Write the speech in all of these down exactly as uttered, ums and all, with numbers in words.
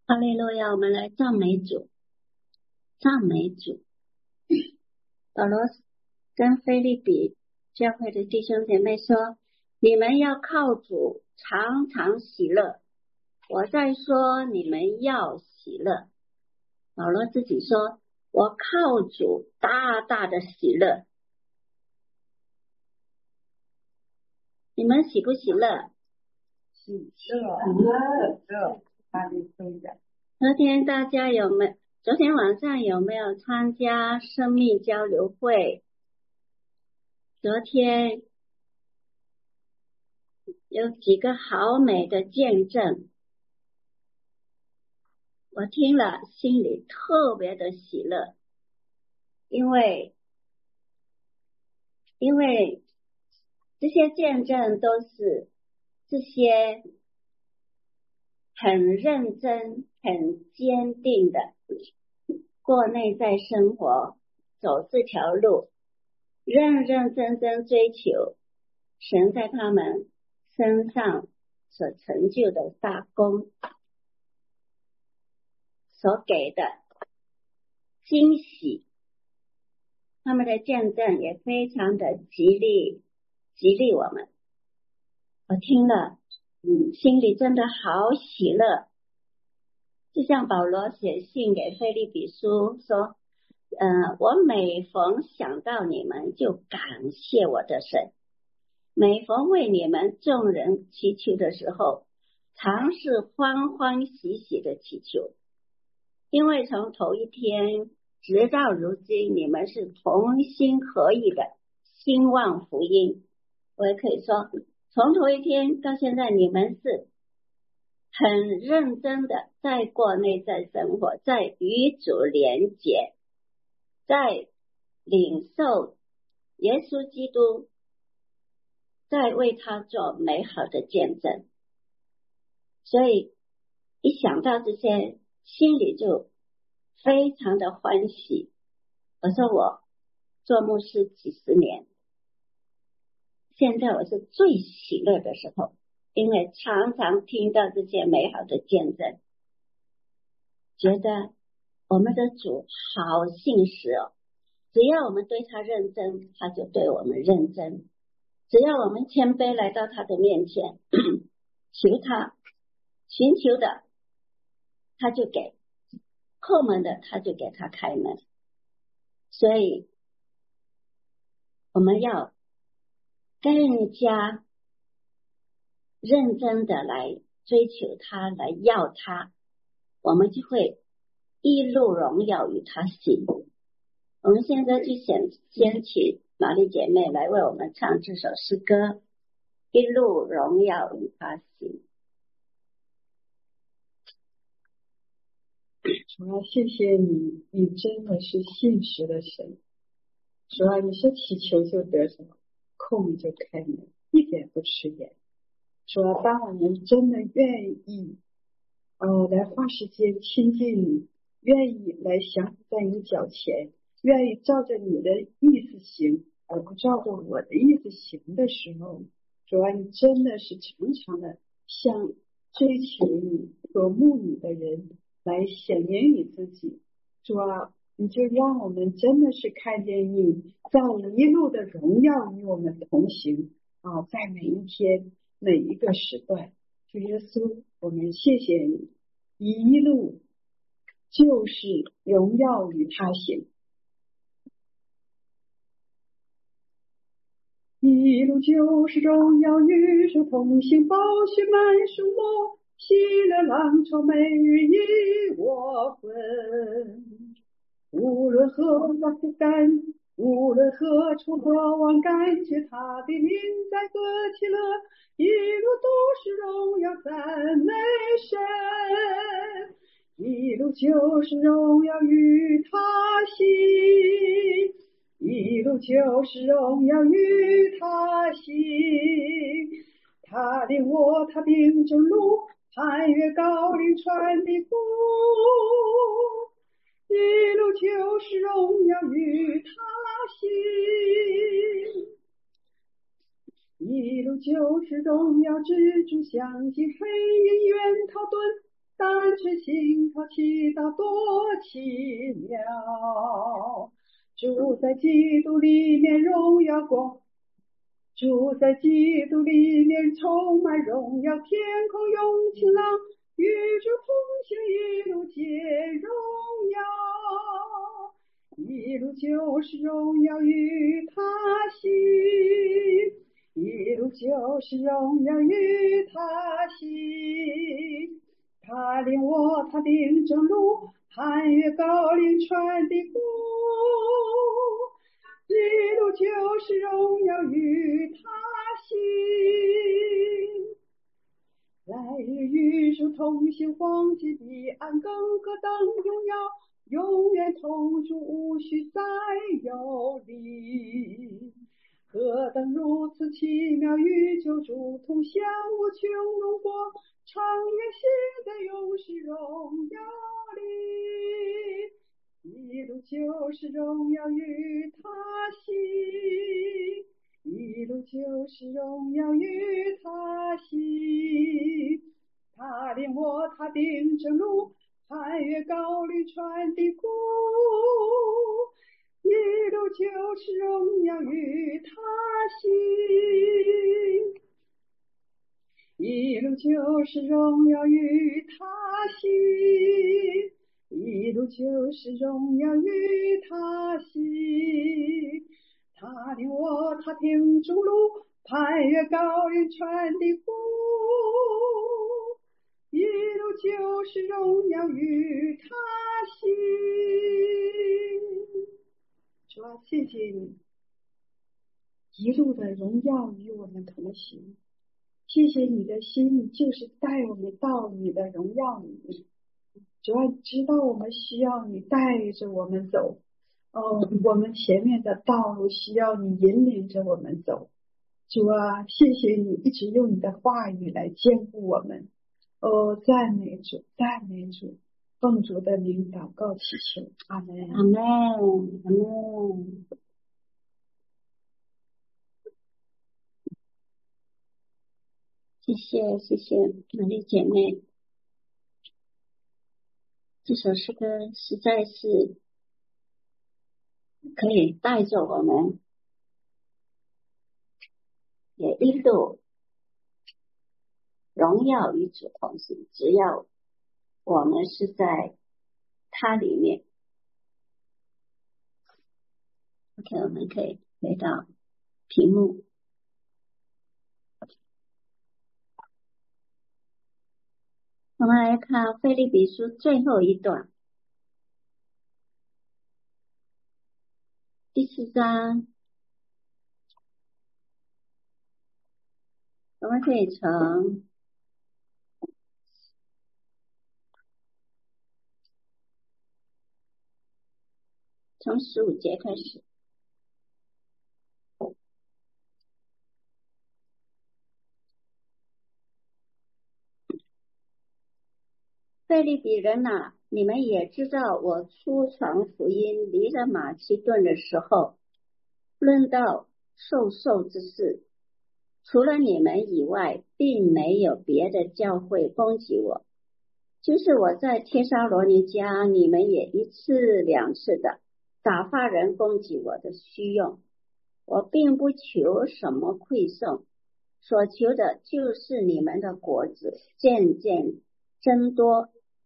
哈利路亚，我们来赞美主，赞美主。保罗跟腓立比教会的弟兄姐妹说，你们要靠主常常喜乐。我在说你们要喜乐。保罗自己说，我靠主大大的喜乐。你们喜不喜乐？ 喜乐，喜乐，哈利路亚。 昨天大家有没有？昨天晚上有没有参加生命交流会？昨天有几个好美的见证，我听了心里特别的喜乐，因为因为这些见证都是这些很认真很坚定的过内在生活，走这条路，认认真真追求神在他们身上所成就的大功，所给的惊喜，他们的见证也非常的激励激励我们。我听了嗯，心里真的好喜乐，就像保罗写信给腓立比书说，呃，我每逢想到你们就感谢我的神，每逢为你们众人祈求的时候，常是欢欢喜喜的祈求，因为从头一天直到如今，你们是同心合意的兴旺福音。我也可以说，从头一天到现在，你们是很认真的在过内在生活，在与主连结，在领受耶稣基督，在为他做美好的见证。所以一想到这些，心里就非常的欢喜。我说我做牧师几十年，现在我是最喜乐的时候，因为常常听到这些美好的见证，觉得我们的主好信实哦，只要我们对他认真，他就对我们认真，只要我们谦卑来到他的面前求他，寻求的他就给，叩门的他就给他开门。所以我们要更加认真的来追求他，来要他，我们就会一路荣耀与他行。我们现在就先先请玛丽姐妹来为我们唱这首诗歌，一路荣耀与他行。 主啊，谢谢你，你真的是信实的神。主啊，你说祈求就得什么，叩门就开门，一点不迟延。主啊，当我们真的愿意呃来花时间亲近你，愿意来降服在你脚前，愿意照着你的意思行，而不照着我的意思行的时候，主啊，你真的是常常的向追求你、所慕你的人来显明你自己。主啊，你就让我们真的是看见你在一路的荣耀与我们同行啊，在每一天每一个时段。主耶稣，我们谢谢你，一路就是荣耀与他行，一路就是荣耀与主同行，宝血满树木，喜乐浪潮每日一我分。无论何方不甘，无论何处何往，感觉他的灵在何其乐，一路都是荣耀赞美神，一路就是荣耀与他行，一路就是荣耀与他行，他领我他并正路，攀越高岭川的谷，一路就是荣耀与他行，一路就是荣耀之主，相信黑夜远逃遁， 单纯信靠祈祷多奇妙。住在基督里面荣耀光，住在基督里面充满荣耀，天空涌晴朗，与主同行一路皆荣耀，一路就是荣耀与他行，一路就是荣耀与他行。他领我他领正路，攀越高岭川的谷，一路就是荣耀与他行。来日与主同行，黄金彼岸更何等荣耀，永远同住无需再有离。何等如此奇妙，与救主同享无穷荣光，常愿现在永世荣耀里，一路就是荣耀与他行，一路就是荣耀与他行。他领我他定正路，攀越高岭川的谷，一路就是荣耀与他行，一路就是荣耀与他行，一路就是荣耀与他行。他领我他定正路，攀越高岭川的谷，一路就是荣耀与他行。主啊，谢谢你一路的荣耀与我们同行，谢谢你的心就是带我们到你的荣耀里面。主啊，知道我们需要你带着我们走，哦，我们前面的道路需要你引领着我们走。主啊，谢谢你一直用你的话语来坚固我们。哦，赞美主，赞美主，奉主的名祷告祈求，阿门， 阿门，阿门。谢谢，谢谢玛丽姐妹，这首诗歌实在是可以带着我们，也一路荣耀与主同行。只要我们是在它里面。OK， 我们可以回到屏幕。我们来看腓立比书最后一段，第四章，我们可以从从十五节开始。腓立比人哪，你们也知道，我初传福音离了马其顿的时候，论到授受之事，除了你们以外，并没有别的教会攻击我。就是我在帖撒罗尼迦，你们也一次两次的打发人攻击我的虚用。我并不求什么馈送，所求的就是你们的果子渐渐增多，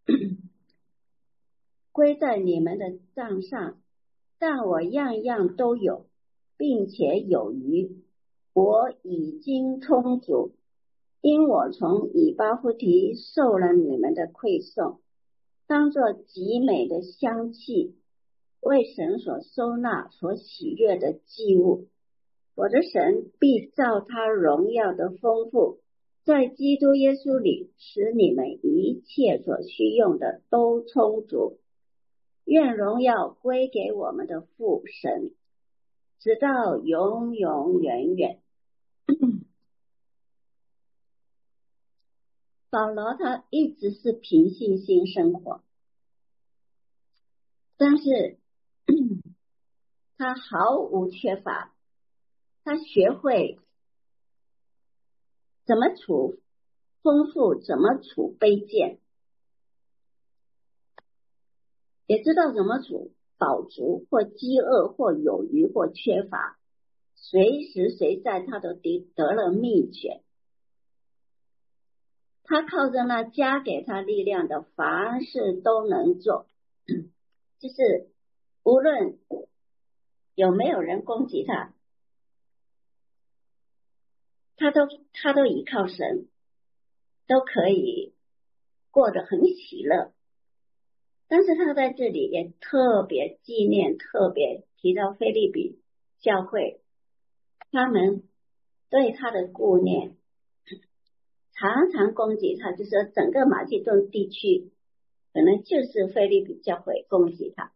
归在你们的账上。但我样样都有，并且有余，我已经充足，因我从以巴弗提受了你们的馈送，当作极美的香气，为神所收纳，所喜悦的祭物。我的神必照他荣耀的丰富，在基督耶稣里，使你们一切所需用的都充足。愿荣耀归给我们的父神，直到永永远远。保罗他一直是凭信心生活，但是他毫无缺乏，他学会怎么处丰富，怎么处卑贱。 也知道怎么煮饱足或饥饿或有余或缺乏，随时随在他都得得了秘诀。他靠着那加给他力量的，凡事都能做，就是无论有没有人攻击他，他都他都依靠神，都可以过得很喜乐。但是他在这里也特别纪念，特别提到腓立比教会，他们对他的顾念，常常攻击他，就是说整个马其顿地区可能就是腓立比教会攻击他。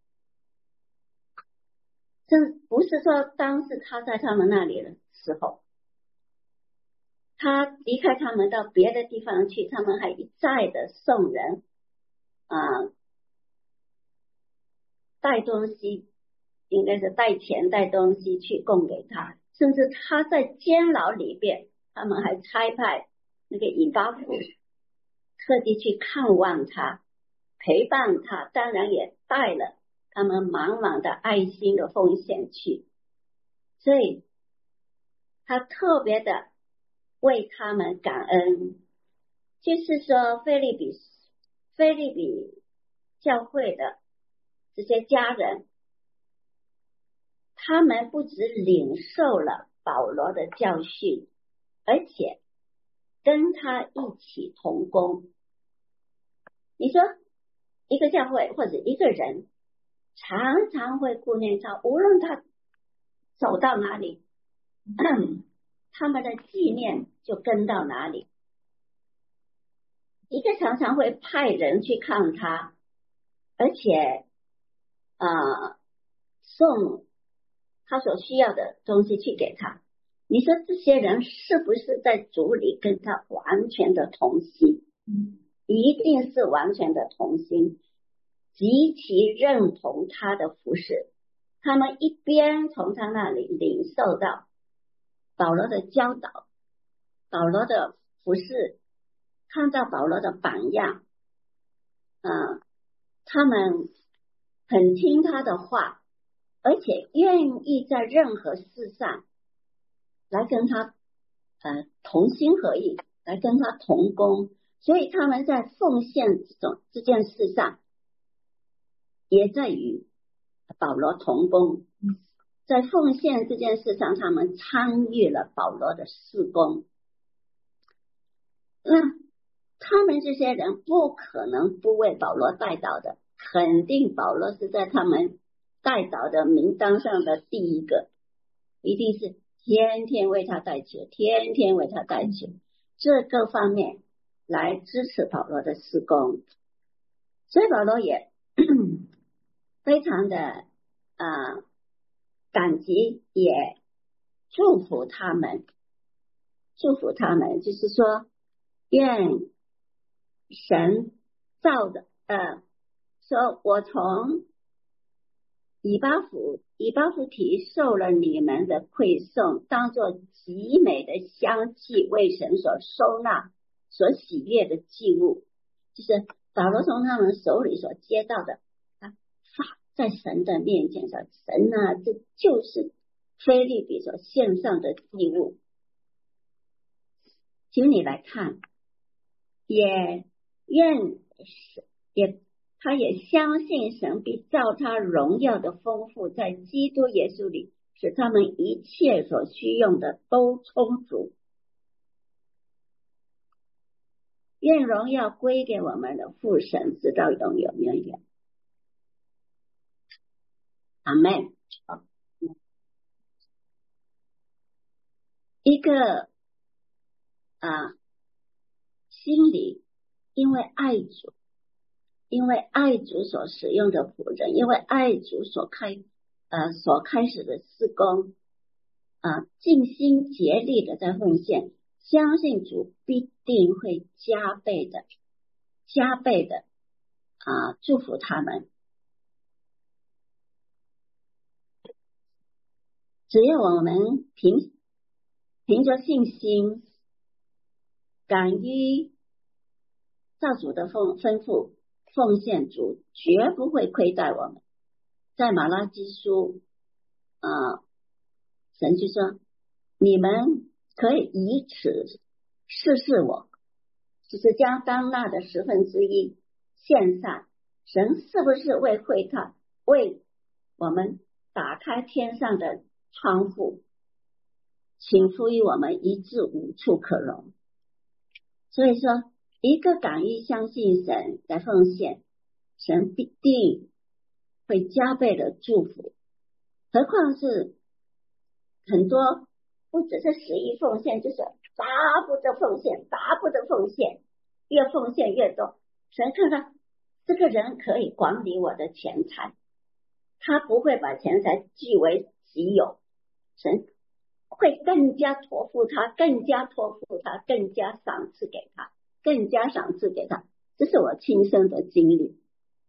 这不是说当时他在他们那里的时候，他离开他们到别的地方去，他们还一再的送人啊、呃、带东西，应该是带钱带东西去供给他，甚至他在监牢里边，他们还差派那个以巴弗特地去看望他，陪伴他，当然也带了他们满满的爱心的奉献去，所以他特别的为他们感恩。就是说腓立比腓立比教会的这些家人，他们不只领受了保罗的教训，而且跟他一起同工。你说一个教会或者一个人常常会顾念他，无论他走到哪里，他们的纪念就跟到哪里。一个常常会派人去看他，而且呃送他所需要的东西去给他。你说这些人是不是在主里跟他完全的同心？嗯，一定是完全的同心，极其认同他的服事。他们一边从他那里领受到保罗的教导，保罗的服事，看到保罗的榜样，嗯，他们很听他的话，而且愿意在任何事上来跟他呃同心合意，来跟他同工。所以他们在奉献这种这件事上，也在与保罗同工。在奉献这件事上，他们参与了保罗的事工。那他们这些人不可能不为保罗代祷的，肯定保罗是在他们代祷的名单上的第一个，一定是天天为他代求，天天为他代求，这各方面来支持保罗的事工。所以保罗也非常的啊、呃、感激，也祝福他们，祝福他们，就是说愿神造的呃，说我从以巴弗以巴弗提受了你们的馈送，当作极美的香气，为神所收纳，所喜悦的祭物。就是保罗从他们手里所接到的，他发在神的面前说，神啊，这就是腓立比所献上的祭物，请你来看。也愿也他也相信神必照他荣耀的丰富，在基督耶稣里使他们一切所需用的都充足。愿荣耀归给我们的父神，直到永永远远。阿们。一个啊，心里因为爱主，因为爱主所使用的仆人，因为爱主所开呃所开始的事工啊，尽心竭力的在奉献，相信主必定会加倍的加倍的啊祝福他们。只要我们凭凭着信心，敢于照主的吩吩咐， 奉献主绝不会亏待我们。在马拉基书啊，神就说你们可以以此试试我，就是将当纳的十分之一献上，神是不是为会他为我们打开天上的窗户，请赋予我们一至无处可容。所以说一个敢于相信神的奉献，神必定会加倍的祝福。何况是很多不只是十一奉献，就是大步的奉献，大步的奉献，越奉献越多。神看到这个人可以管理我的钱财，他不会把钱财据为己有，神会更加托付他，更加托付他，更加赏赐给他，更加赏赐给他。这是我亲身的经历。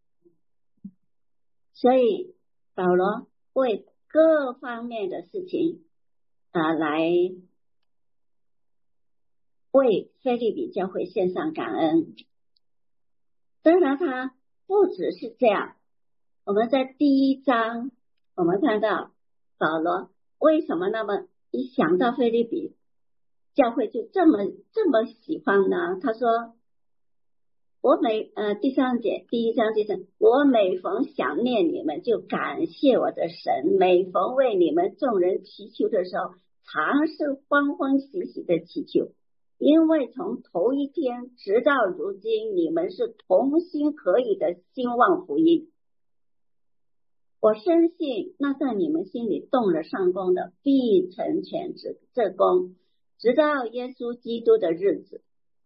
所以保罗为各方面的事情啊，来为腓立比教会献上感恩。当然他不只是这样，我们在第一章我们看到保罗为什么那么一想到腓立比教会就这么这么喜欢呢？他说我每呃第三节第一章就是我每逢想念你们就感谢我的神，每逢为你们众人祈求的时候常是欢欢喜喜的祈求，因为从头一天直到如今你们是同心合意的兴旺福音。我深信那在你们心里动了上功的必成全这功，直到耶稣基督的日子。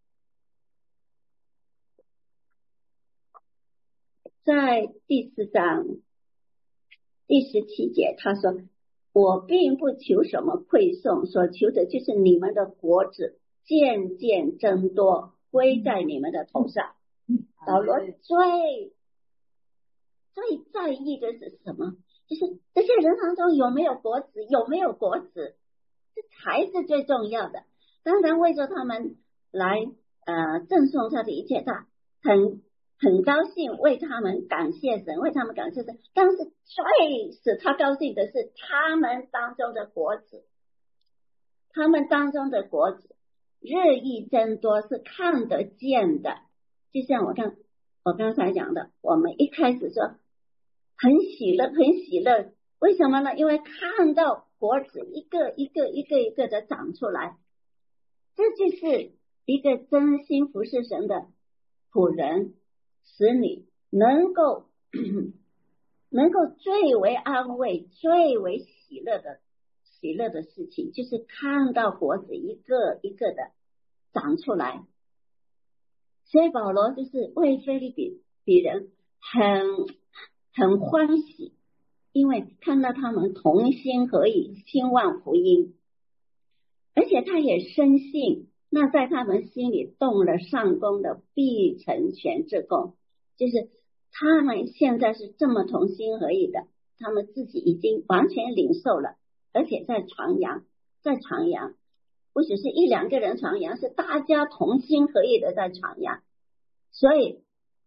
在第四章第十七节他说我并不求什么馈送，所求的就是你们的果子渐渐增多归在你们的头上。保罗最最在意的是什么？就是这些人当中有没有果子，有没有果子，这才是最重要的。当然为着他们来呃赠送他的一切，他很很高兴，为他们感谢神，为他们感谢神。但是最使他高兴的是他们当中的果子，他们当中的果子日益增多，是看得见的。就像我看我刚才讲的，我们一开始说很喜乐很喜乐，为什么呢？因为看到果子一个一个一个一个的长出来，这就是一个真心服侍神的仆人使你能够能够最为安慰最为喜乐的喜乐的事情，就是看到果子一个一个的长出来。所以保罗就是为腓立比比人很很欢喜，因为看到他们同心合意兴旺福音，而且他也深信那在他们心里动了上功的必成全这功，就是他们现在是这么同心合意的，他们自己已经完全领受了，而且在传扬在传扬，不只是一两个人传扬，是大家同心合意的在传扬。所以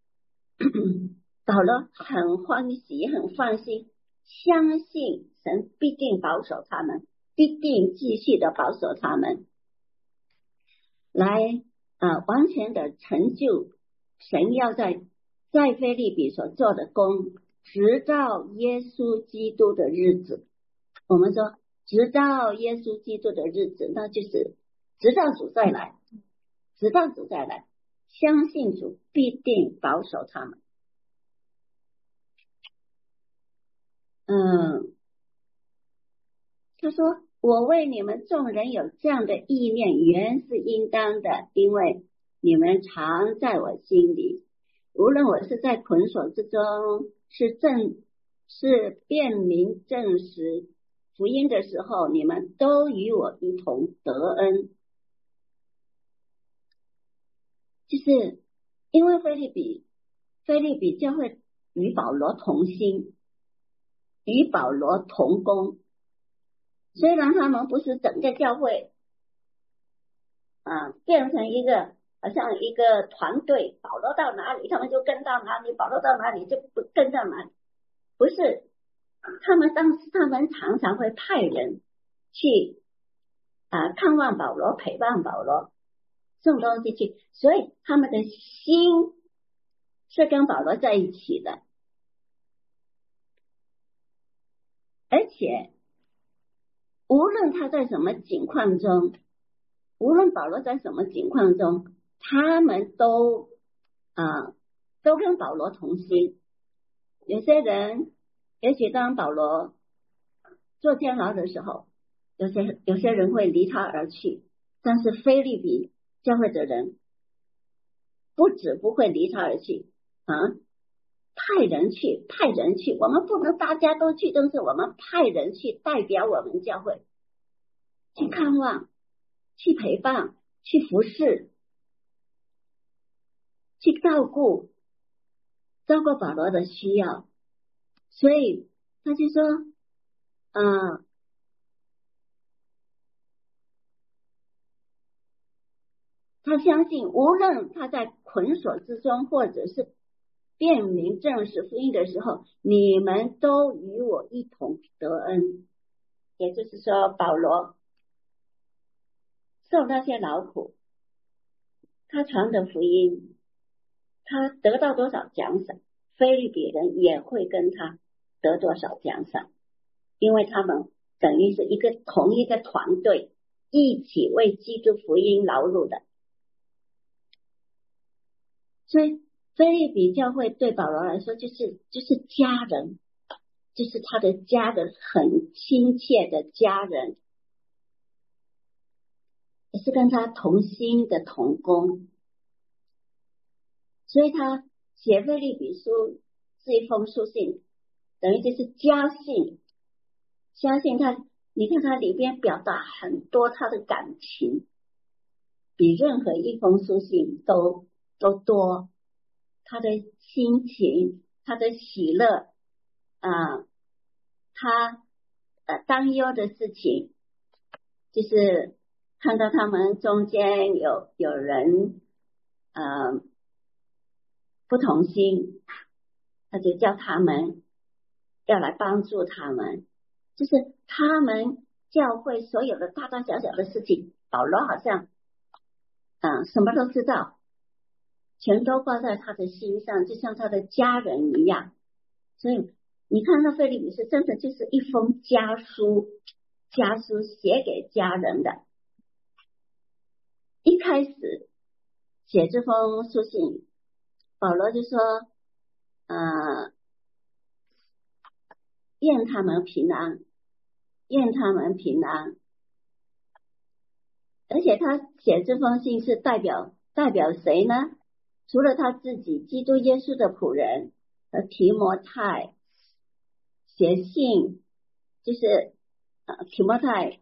保罗很欢喜很放心，相信神必定保守他们，必定继续的保守他们，来呃完全的成就神要在在腓立比所做的工，直到耶稣基督的日子。我们说直到耶稣基督的日子，那就是直到主再来，直到主再来，相信主必定保守他们。嗯，他说我为你们众人有这样的意念，原是应当的，因为你们常在我心里，无论我是在捆锁之中，是正是辨明证实福音的时候，你们都与我一同得恩。就是因为腓立比腓立比教会与保罗同心，与保罗同工，虽然他们不是整个教会啊变成一个好像一个团队，保罗到哪里他们就跟到哪里，保罗到哪里就不跟到哪里。不是，他们当时他们常常会派人去啊、呃、看望保罗，陪伴保罗，送东西去，所以他们的心是跟保罗在一起的。而且无论他在什么境况中，无论保罗在什么境况中，他们都啊、呃、都跟保罗同心。有些人也许当保罗做监牢的时候，有些有些人会离他而去，但是腓立比教会的人不止不会离他而去啊，派人去，派人去，我们不能大家都去，但是我们派人去代表我们教会去看望，去陪伴，去服侍，去照顾照顾保罗的需要。所以他就说呃他相信无论他在捆锁之中或者是辨明证实福音的时候，你们都与我一同得恩。也就是说保罗受那些劳苦，他传的福音，他得到多少奖赏，腓立比人也会跟他得多少奖赏，因为他们等于是一个同一个团队，一起为基督福音劳碌的。所以腓立比教会对保罗来说就是就是家人，就是他的家人，很亲切的家人，也是跟他同心的同工。所以他写腓立比书是一封书信，等于就是家信。相信他，你看他里边表达很多他的感情，比任何一封书信都都多。他的心情，他的喜乐啊、呃，他呃担忧的事情，就是看到他们中间有有人呃不同心，他就叫他们要来帮助他们，就是他们教会所有的大大小小的事情，保罗好像嗯、呃、什么都知道，全都挂在他的心上，就像他的家人一样。所以你看那腓立比书真的就是一封家书，家书写给家人的。一开始写这封书信，保罗就说呃，愿他们平安，愿他们平安。而且他写这封信是代表代表谁呢？除了他自己，基督耶稣的仆人和提摩太写信，就是呃提摩太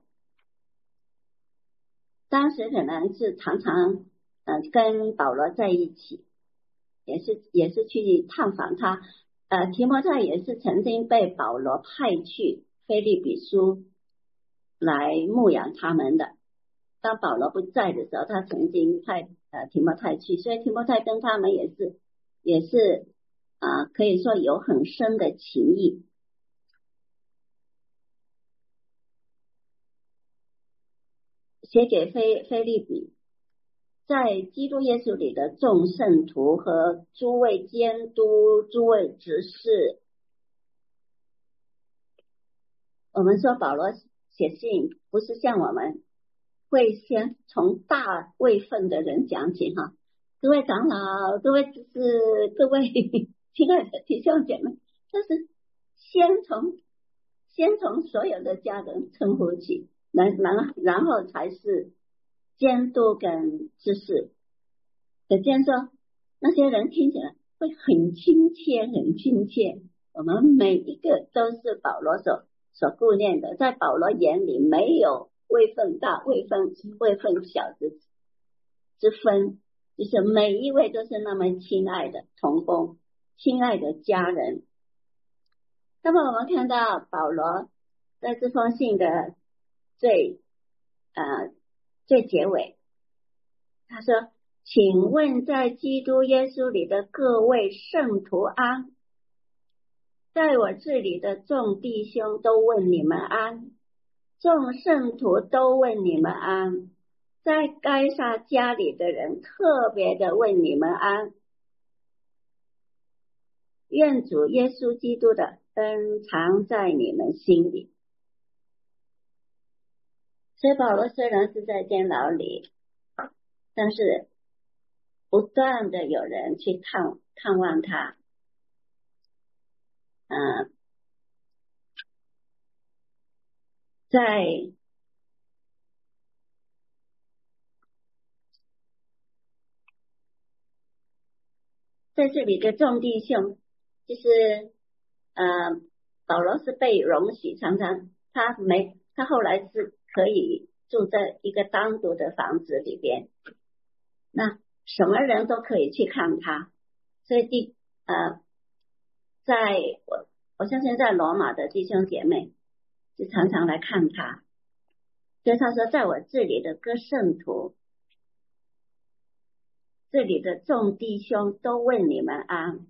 当时可能是常常呃跟保罗在一起，也是也是去探访他。呃提摩太也是曾经被保罗派去腓立比书来牧养他们的。当保罗不在的时候，他曾经派呃提摩太去，所以提摩太跟他们也是也是啊、呃，可以说有很深的情谊。写给腓腓立比，在基督耶稣里的众圣徒和诸位监督、诸位执事。我们说保罗写信不是像我们会先从大位分的人讲起哈，各位长老、各位执事、各位亲爱的弟兄姐妹，这是先从先从所有的家人称呼起，然然然后才是监督跟知识。可见说那些人听起来会很亲切很亲切，我们每一个都是保罗所所顾念的，在保罗眼里没有位分大位分位分小之之分，就是每一位都是那么亲爱的同工，亲爱的家人。那么我们看到保罗在这封信的最呃最结尾，他说请问在基督耶稣里的各位圣徒安，在我这里的众弟兄都问你们安，众圣徒都问你们安，在该撒家里的人特别的问你们安。愿主耶稣基督的恩藏在你们心里。所以保罗虽然是在监牢里，但是不断的有人去探探望他，嗯，在在这里的众弟兄，就是呃，保罗是被容许，常常他没，他后来是可以住在一个单独的房子里边，那什么人都可以去看他。所以第呃，在我我相信在罗马的弟兄姐妹就常常来看他，所以他说，在我这里的各圣徒，这里的众弟兄都问你们安。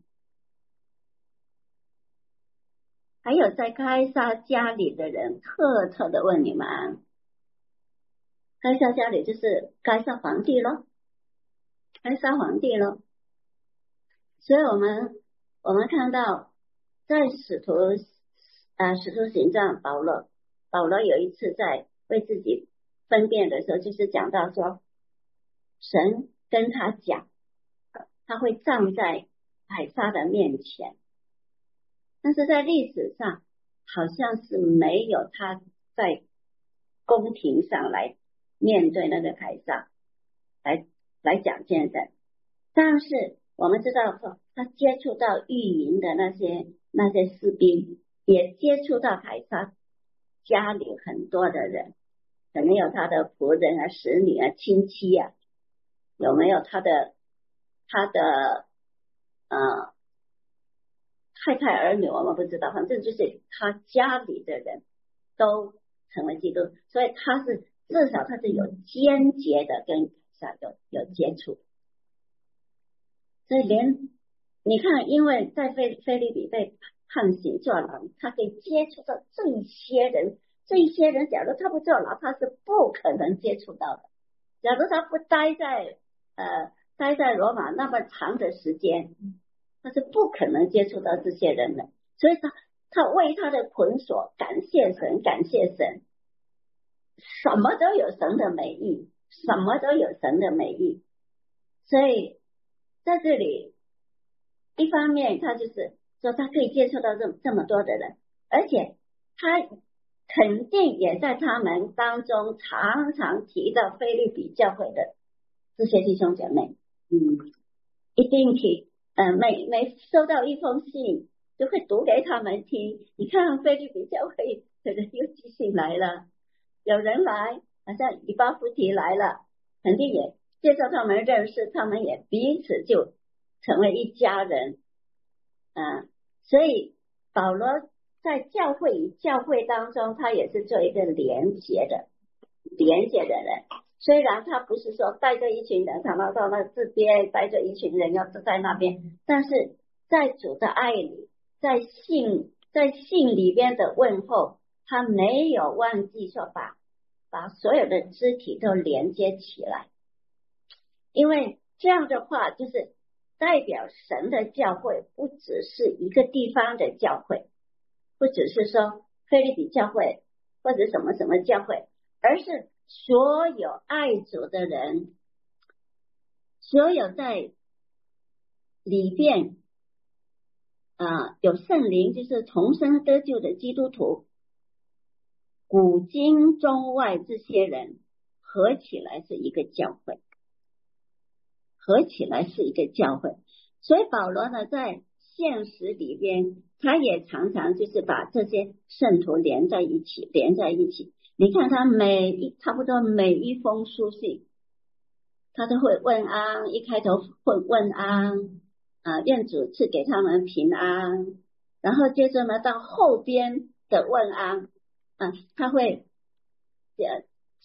还有在该撒家里的人特特的问你们安。该撒家里就是该撒皇帝咯，该撒皇帝咯。所以我们我们看到在使徒啊使徒行传，保罗保罗有一次在为自己分辨的时候，就是讲到说，神跟他讲，他会站在凯撒的面前，但是在历史上好像是没有他在宫廷上来面对那个凯撒来来讲见证。但是我们知道说，他接触到御营的那些那些士兵，也接触到凯撒家里很多的人，可能有他的仆人啊、使女啊、亲戚啊，有没有他的他的呃太太儿女我们不知道，反正就是他家里的人都成为基督，所以他是至少他是有间接的跟凯撒有有接触。所以连你看，因为在菲菲律比被判刑坐牢，他可以接触到这一些人，这一些人假如他不坐牢，他是不可能接触到的。假如他不待在呃待在罗马那么长的时间，他是不可能接触到这些人的。所以他他为他的捆锁感谢神，感谢神，什么都有神的美意，什么都有神的美意。所以在这里，一方面他就是说他可以接触到这这么多的人，而且他肯定也在他们当中常常提到菲律比教会的这些弟兄姐妹，嗯，一定提，呃，每每收到一封信就会读给他们听。你看菲律比教会可能又寄信来了，有人来，好像以巴弗提来了，肯定也介绍他们认识，他们也彼此就成为一家人，啊，所以保罗在教会与教会当中，他也是做一个连结的连结的人。虽然他不是说带着一群人常常到那这边，带着一群人要在那边，但是在主的爱里，在信在信里边的问候，他没有忘记说把把所有的肢体都连接起来，因为这样的话就是代表神的教会不只是一个地方的教会，不只是说菲律比教会或者什么什么教会，而是所有爱主的人，所有在里边啊、呃、有圣灵就是重生得救的基督徒，古今中外这些人合起来是一个教会，合起来是一个教会。所以保罗呢在现实里边，他也常常就是把这些圣徒连在一起连在一起。你看他每一差不多每一封书信，他都会问安，一开头会问安啊，愿主赐给他们平安，然后接着呢到后边的问安啊，他会呃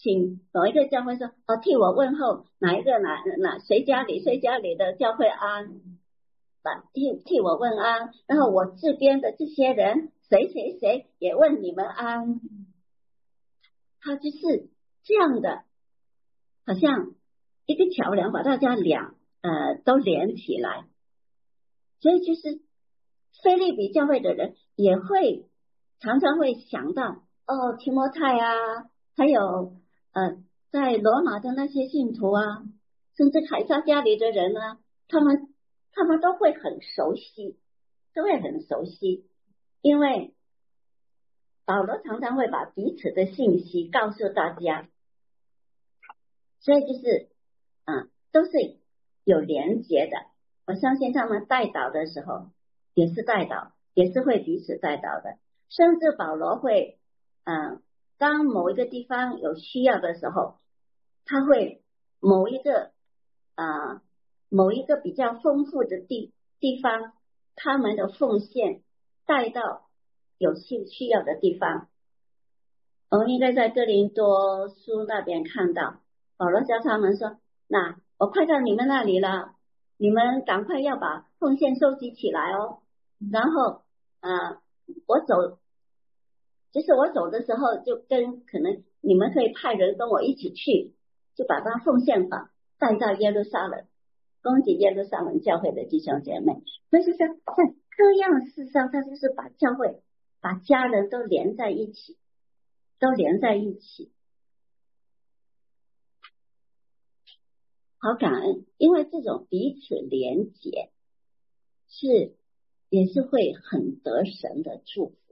请某一个教会说，哦，替我问候哪一个哪哪谁家里谁家里的教会安，把替替我问安，然后我这边的这些人谁谁谁也问你们安，他就是这样的，好像一个桥梁把大家两呃都连起来，所以就是腓立比教会的人也会常常会想到，哦，提摩太啊，还有呃在罗马的那些信徒啊，甚至凯撒家里的人啊，他们他们都会很熟悉，都会很熟悉，因为保罗常常会把彼此的信息告诉大家，所以就是嗯，都是有连结的。我相信他们带导的时候也是带导，也是会彼此带导的，甚至保罗会嗯，当某一个地方有需要的时候，他会某一个啊、呃、某一个比较丰富的地地方，他们的奉献带到有需需要的地方。我们应该在哥林多书那边看到，保罗叫他们说，那我快到你们那里了，你们赶快要把奉献收集起来哦。然后呃，我走，就是我走的时候，就跟可能你们可以派人跟我一起去，就把他奉献法带到耶路撒冷，供给耶路撒冷教会的弟兄姐妹。所以就是在各样事上，他就是把教会、把家人都连在一起，都连在一起。好感恩，因为这种彼此连结是也是会很得神的祝福。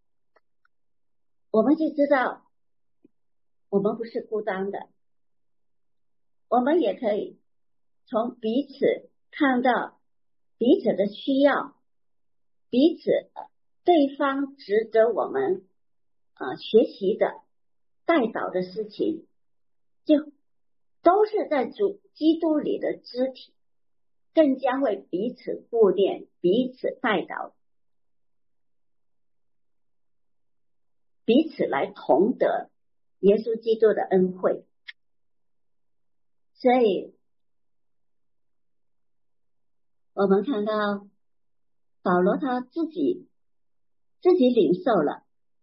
我们就知道我们不是孤单的，我们也可以从彼此看到彼此的需要，彼此对方值得我们啊、呃、学习的带导的事情，就都是在主基督里的肢体，更加会彼此顾念，彼此带导，彼此来同得耶稣基督的恩惠。所以我们看到保罗他自己自己领受了，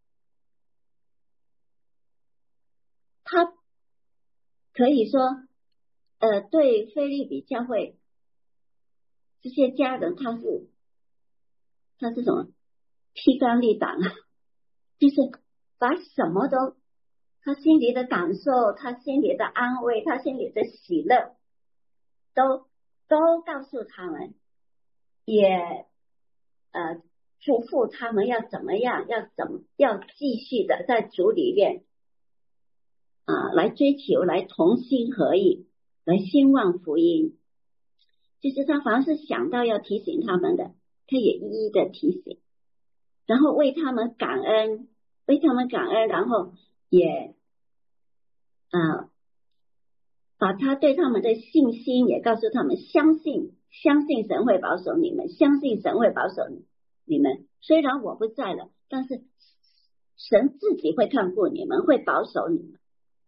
他可以说呃，对腓立比教会这些家人，他是他是什么披肝沥胆啊，就是把什么都，他心里的感受，他心里的安慰，他心里的喜乐，都都告诉他们，也呃嘱咐他们要怎么样，要怎么要继续的在主里面啊、呃、来追求，来同心合意，来兴旺福音。就是他凡是想到要提醒他们的，他也一一的提醒，然后为他们感恩，为他们感恩，然后也啊、呃、把他对他们的信心也告诉他们，相信相信神会保守你们，相信神会保守你们，虽然我不在了，但是神自己会看顾你们，会保守你们。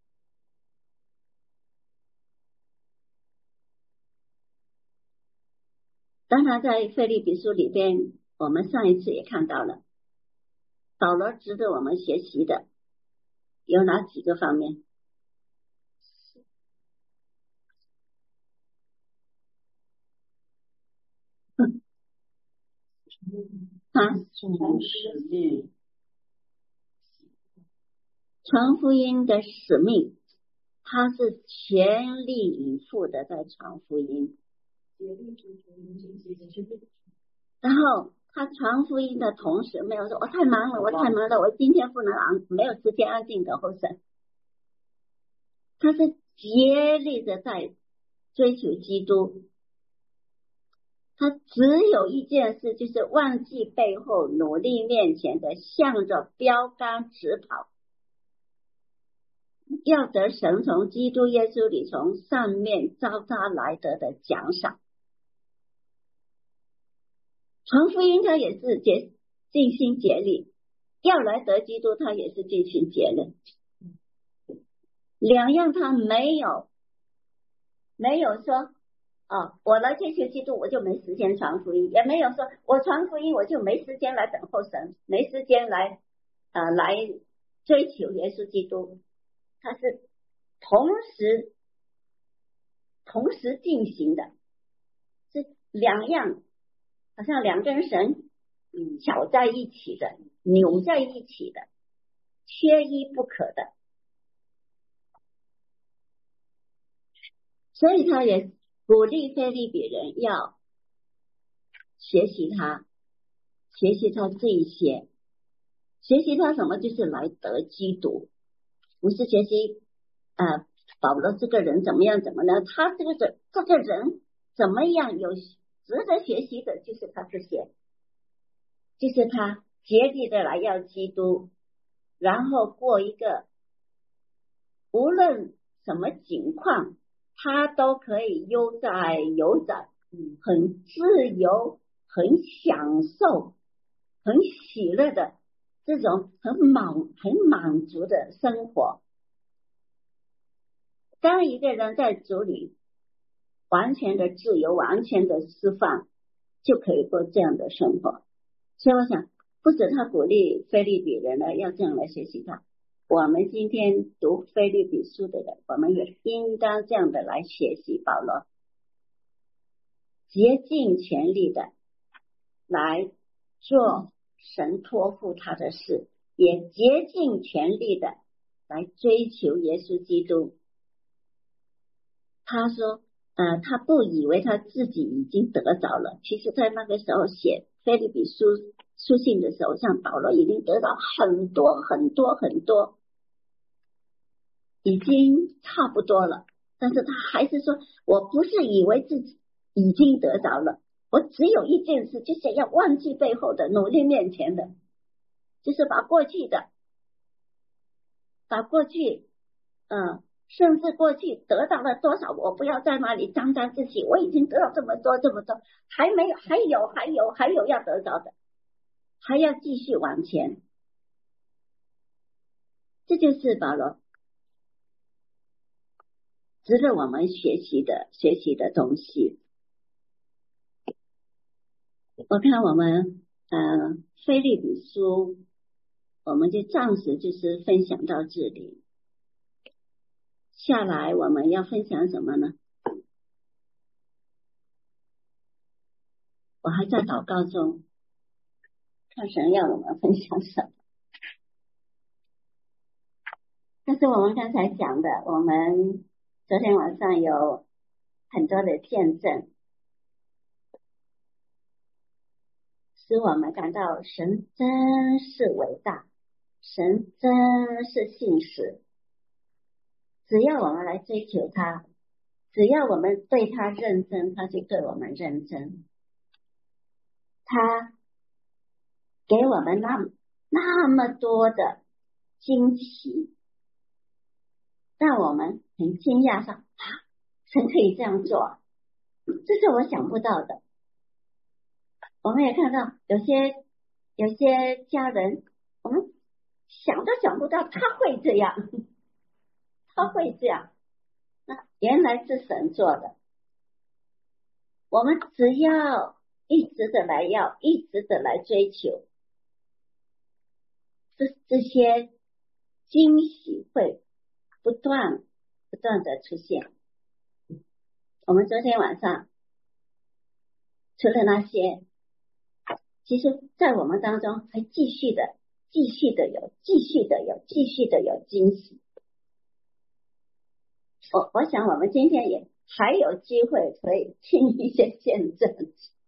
当然在腓立比书里边，我们上一次也看到了，保罗值得我们学习的有哪几个方面？啊， 传使命， 传福音的使命，他是全力以赴的在传福音，然后他传福音的同时没有说我太忙了，我太忙了，我今天不能安，没有时间安静等候神，他是竭力的在追求基督，他只有一件事，就是忘记背后，努力面前的，向着标杆直跑，要得神从基督耶稣里从上面召他来得的奖赏。传福音他也是竭尽心竭力，要来得基督他也是尽心竭力。 两样他没有没有说哦，我来追求基督我就没时间传福音，也没有说我传福音我就没时间来等候神，没时间来呃来追求耶稣基督，他是同时同时进行的，是两样好像两根绳嗯绞在一起的，扭在一起的，缺一不可的。所以他也鼓励腓立比人要学习他，学习他这一些，学习他什么，就是来得基督，不是学习呃保罗这个人怎么样怎么呢？他这个人这个人怎么样有值得学习的，就是他这些，就是他竭力的来要基督，然后过一个无论什么情况他都可以悠哉游哉，嗯，很自由，很享受，很喜乐的这种很满很满足的生活。当一个人在主里完全的自由，完全的释放，就可以过这样的生活。所以我想，不止他鼓励腓立比人呢要这样来学习他，我们今天读腓立比书的人，我们也应当这样的来学习保罗，竭尽全力的来做神托付他的事，也竭尽全力的来追求耶稣基督。他说呃，他不以为他自己已经得着了，其实在那个时候写腓立比书书信的时候，像保罗已经得到很多很多很多，已经差不多了，但是他还是说，我不是以为自己已经得着了，我只有一件事，就是要忘记背后的，努力面前的，就是把过去的把过去嗯，甚至过去得到了多少，我不要在那里沾沾自喜，我已经得到这么多这么多，还没有还有还有还有要得到的，还要继续往前。这就是保罗值得我们学习的学习的东西。我看我们呃腓立比书我们就暂时就是分享到这里，下来我们要分享什么呢？我还在祷告中，看神要我们分享什么。但是我们刚才讲的，我们昨天晚上有很多的见证，使我们感到神真是伟大，神真是信实。只要我们来追求他，只要我们对他认真，他就对我们认真。他给我们那那么多的惊喜，让我们很惊讶上啊，神可以这样做，这是我想不到的。我们也看到有些有些家人，我们想都想不到他会这样，他会这样，那原来是神做的。我们只要一直的来要，一直的来追求，这这些惊喜会不断不断的出现。我们昨天晚上除了那些，其实在我们当中还继续的继续的有继续的有继续的有惊喜。我我想我们今天也还有机会可以听一些见证，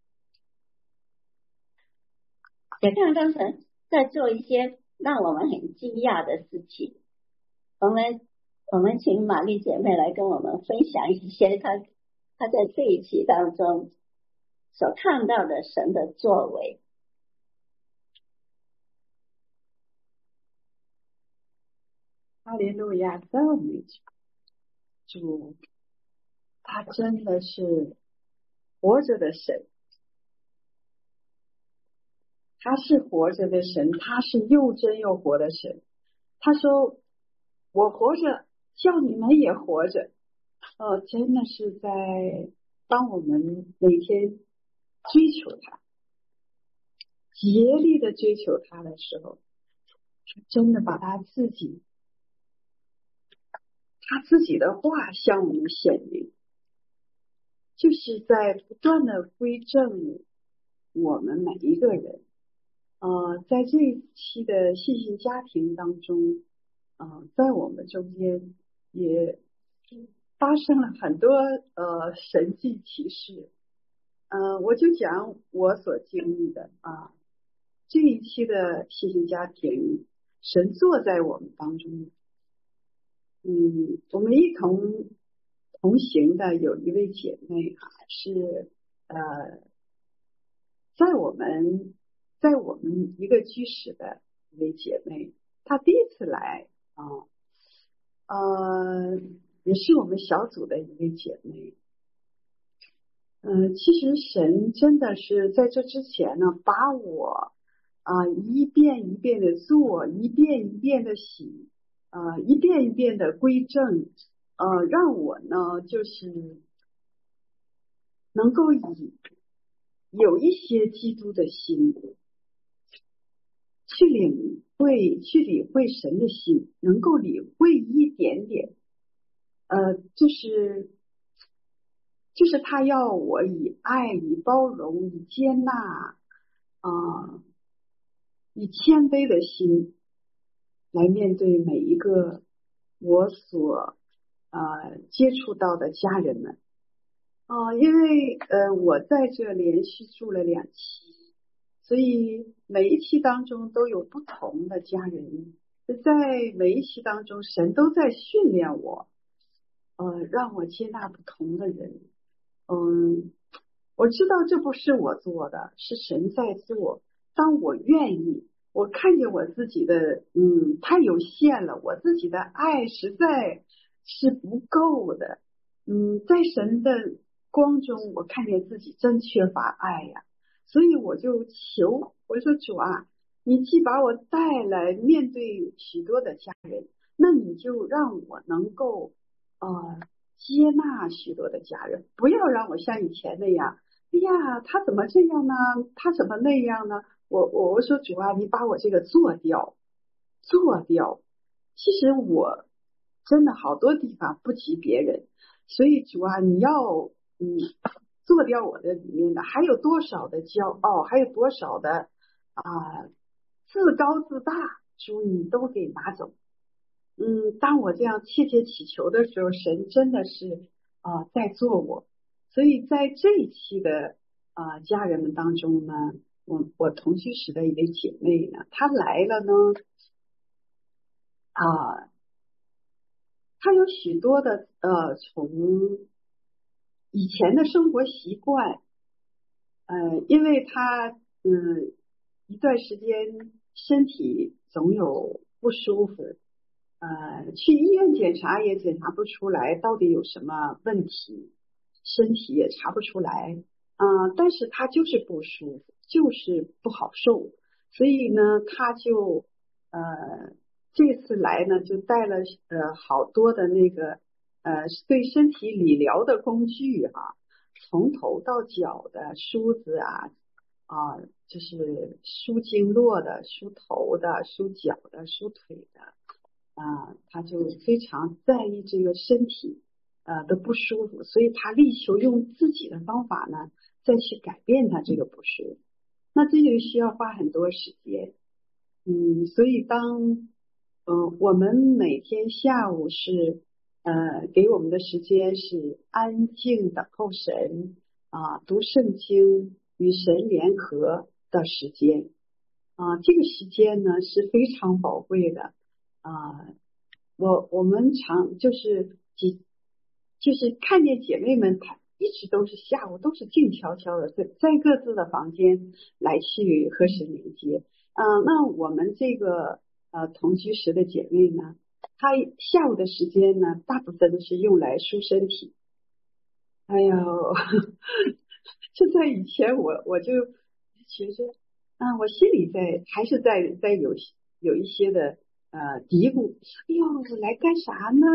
也看到神在做一些让我们很惊讶的事情。我们我们请玛丽姐妹来跟我们分享一些她她在这一期当中所看到的神的作为。 哈利路亚，赞美主，他真的是活着的神，他是活着的神，他是又真又活的神。他说我活着叫你们也活着。呃，真的是在当我们每天追求他，竭力的追求他的时候，真的把他自己他自己的话向我们显明，就是在不断的归正我们每一个人。呃，在这一期的信心家庭当中，呃，在我们中间也发生了很多呃神迹奇事。呃，我就讲我所经历的啊，这一期的信心家庭，神坐在我们当中。嗯，我们一同同行的有一位姐妹哈、啊，是呃，在我们在我们一个居室的一位姐妹，她第一次来啊，呃，也是我们小组的一位姐妹。嗯、呃，其实神真的是在这之前呢，把我啊、呃、一遍一遍的做，一遍一遍的洗，呃，一遍一遍的归正，呃，让我呢就是能够以有一些基督的心去领会，去理会神的心，能够理会一点点，呃，就是就是他要我以爱、以包容、以接纳，啊、呃，以谦卑的心来面对每一个我所呃接触到的家人们。啊、呃，因为呃我在这连续住了两期，所以每一期当中都有不同的家人，在每一期当中，神都在训练我，呃，让我接纳不同的人。嗯，我知道这不是我做的，是神在做。当我愿意，我看见我自己的嗯太有限了，我自己的爱实在是不够的。嗯，在神的光中，我看见自己真缺乏爱呀，所以我就求，我说主啊，你既把我带来面对许多的家人，那你就让我能够呃接纳许多的家人，不要让我像以前那样，哎呀，他怎么这样呢？他怎么那样呢？我我我说主啊，你把我这个做掉，做掉。其实我真的好多地方不及别人，所以主啊，你要嗯做掉我的里面的，还有多少的骄傲，还有多少的啊、呃、自高自大，主你都给拿走。嗯，当我这样切切祈求的时候，神真的是啊、呃、在做我。所以在这一期的啊、呃、家人们当中呢，我我同居时的一位姐妹呢，她来了呢啊、呃，她有许多的呃从以前的生活习惯，呃，因为她嗯一段时间身体总有不舒服。呃，去医院检查也检查不出来到底有什么问题，身体也查不出来，啊、呃，但是他就是不舒服，就是不好受，所以呢，他就呃这次来呢，就带了呃好多的那个呃对身体理疗的工具哈、啊，从头到脚的梳子啊啊、呃，就是梳经络的、梳头的、梳脚的、梳腿的。啊、呃，他就非常在意这个身体呃的不舒服，所以他力求用自己的方法呢，再去改变他这个不舒服。那这就需要花很多时间。嗯，所以当呃我们每天下午是呃给我们的时间是安静等候神啊、读圣经与神联合的时间啊、这个时间呢是非常宝贵的。啊、呃，我我们常就是几就是看见姐妹们，她一直都是下午都是静悄悄的在在各自的房间来去和神连接。啊、呃，那我们这个呃同居时的姐妹呢，她下午的时间呢，大部分都是用来梳身体。哎呦，就在以前我我就觉着啊，我心里在还是在在有有一些的呃嘀咕，哎呦，我来干啥呢？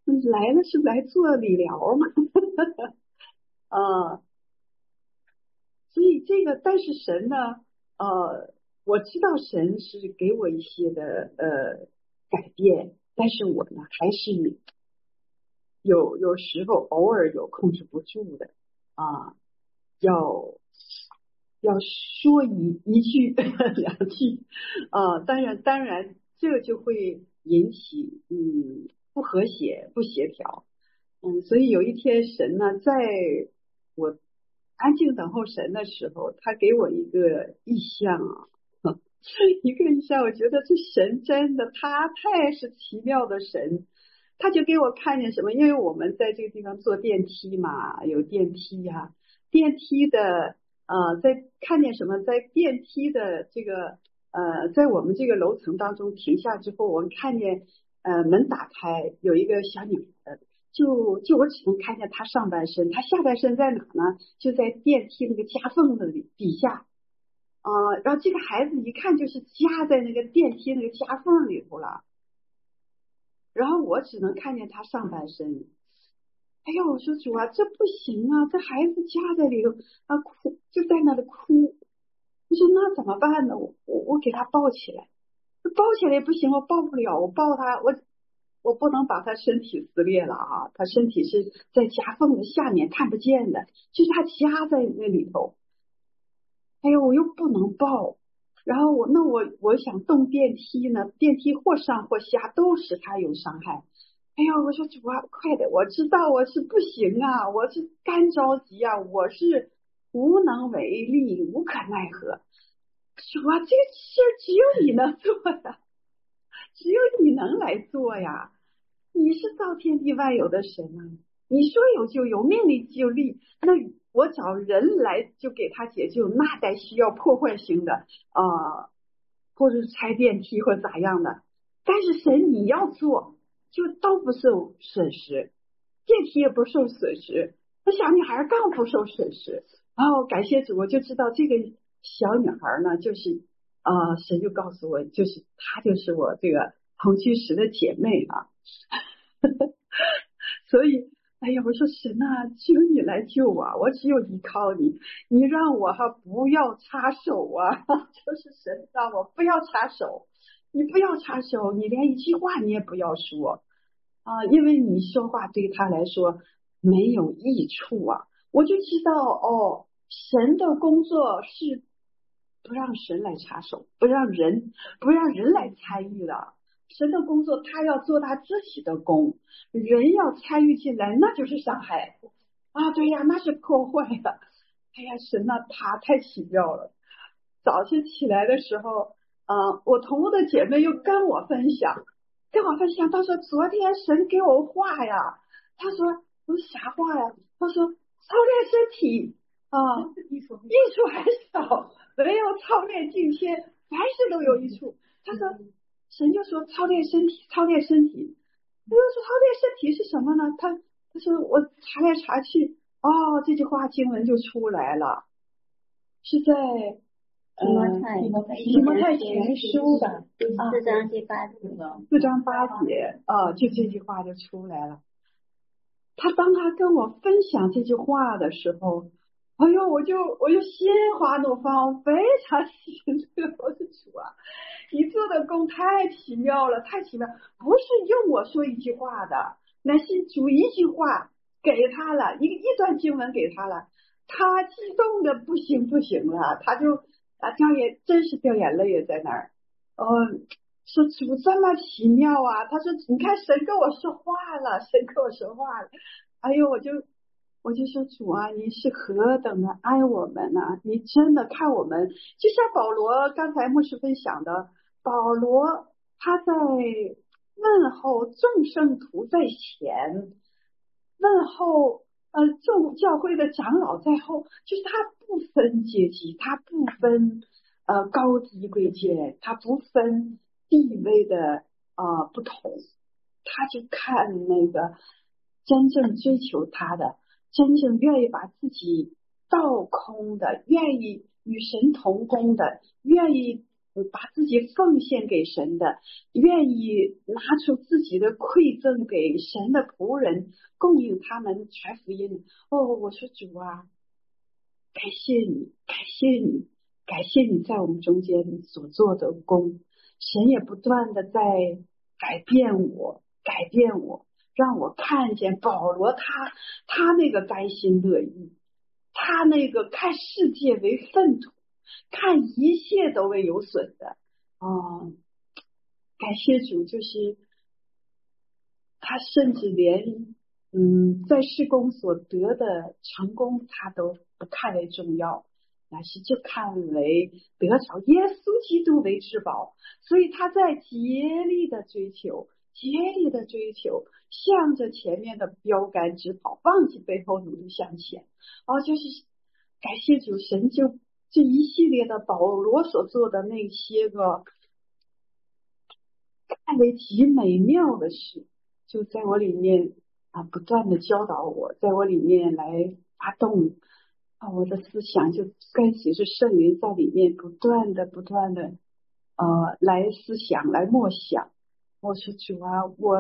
来了是来做理疗嘛，呃，所以这个，但是神呢，呃，我知道神是给我一些的呃改变，但是我呢还是有有时候偶尔有控制不住的啊，要要说一一句两句啊，当然当然这个就会引起嗯不和谐不协调，嗯，所以有一天神呢，在我安静等候神的时候，他给我一个意象啊，一个意象，我觉得这神真的他太是奇妙的神。他就给我看见什么？因为我们在这个地方坐电梯嘛，有电梯呀、啊，电梯的呃，在看见什么？在电梯的这个呃，在我们这个楼层当中停下之后，我们看见呃门打开，有一个小女孩，就就我只能看见她上半身，她下半身在哪呢？就在电梯那个夹缝的里底下啊、呃，然后这个孩子一看就是夹在那个电梯那个夹缝里头了。然后我只能看见他上半身，哎呀，我说主啊，这不行啊，这孩子夹在里头啊，哭就在那里哭。我说那怎么办呢？我我我给他抱起来，抱起来也不行，我抱不了，我抱他，我我不能把他身体撕裂了啊，他身体是在夹缝的下面看不见的，就是他夹在那里头。哎呦，我又不能抱。然后我那我我想动电梯呢，电梯或上或下都使他有伤害。哎呀，我说主啊，快点！我知道我是不行啊，我是干着急啊，我是无能为力，无可奈何。主啊，这个事儿只有你能做呀，只有你能来做呀。你是造天地万有的神啊，你说有就有，命令就立。那我找人来就给他解救，那得需要破坏性的啊、呃，或者是拆电梯或咋样的。但是神你要做，就都不受损失，电梯也不受损失，那小女孩更不受损失。然后感谢主，我就知道这个小女孩呢，就是啊、呃，神就告诉我，就是她就是我这个同居时的姐妹啊。所以，哎呀，我说神啊，只有你来救我，我只有依靠你，你让我哈不要插手啊，就是神让我不要插手，你不要插手，你连一句话你也不要说啊，因为你说话对他来说没有益处啊。我就知道哦，神的工作是不让神来插手，不让人不让人来参与的。神的工作，他要做他自己的工，人要参与进来，那就是伤害啊！对呀，那是破坏的。哎呀，神呐、啊，他太奇妙了。早晨起来的时候，呃，我同屋的姐妹又跟我分享，跟我分享，她说昨天神给我画呀，她说我说啥画呀？她说操练身体啊，益处益处还少，没有操练敬天，凡事都有益处。她说。神就说操练身体，操练身体。他就说操练身体是什么呢？他他说我查来查去，哦，这句话经文就出来了，是在呃提摩太前书的四章第八节， 四章八节啊，就这句话就出来了。他当他跟我分享这句话的时候，哎呦，我就我就心花怒放，非常喜乐。我的主啊，你做的工太奇妙了，太奇妙！不是用我说一句话的，乃是主一句话给他了，一个一段经文给他了，他激动的不行不行了，他就啊掉眼，真是掉眼泪也在那儿。嗯，说主这么奇妙啊！他说你看神跟我说话了，神跟我说话了。哎呦，我就我就说主啊，你是何等的爱我们呐、啊！你真的看我们，就像保罗刚才牧师分享的，保罗他在问候众圣徒在前，问候呃众教会的长老在后，就是他不分阶级，他不分呃高低贵贱，他不分地位的呃不同，他就看那个真正追求他的，真正愿意把自己倒空的，愿意与神同工的，愿意把自己奉献给神的，愿意拿出自己的馈赠给神的仆人，供应他们传福音。哦，我说主啊，感谢你，感谢你，感谢你在我们中间所做的工。神也不断的在改变我，改变我，让我看见保罗他他那个甘心乐意，他那个看世界为粪土，看一切都为有损的。哦，感谢主，就是他甚至连嗯在事工所得的成功，他都不看为重要，乃是就看为得着耶稣基督为至宝。所以他在竭力的追求，竭力的追求，向着前面的标杆直跑，忘记背后，努力向前。哦，就是感谢主，神就这一系列的保罗所做的那些个看为极美妙的事，就在我里面啊，不断的教导我，在我里面来发动啊，我的思想就跟随着圣灵在里面不断的、不断的呃来思想、来默想。我说主啊，我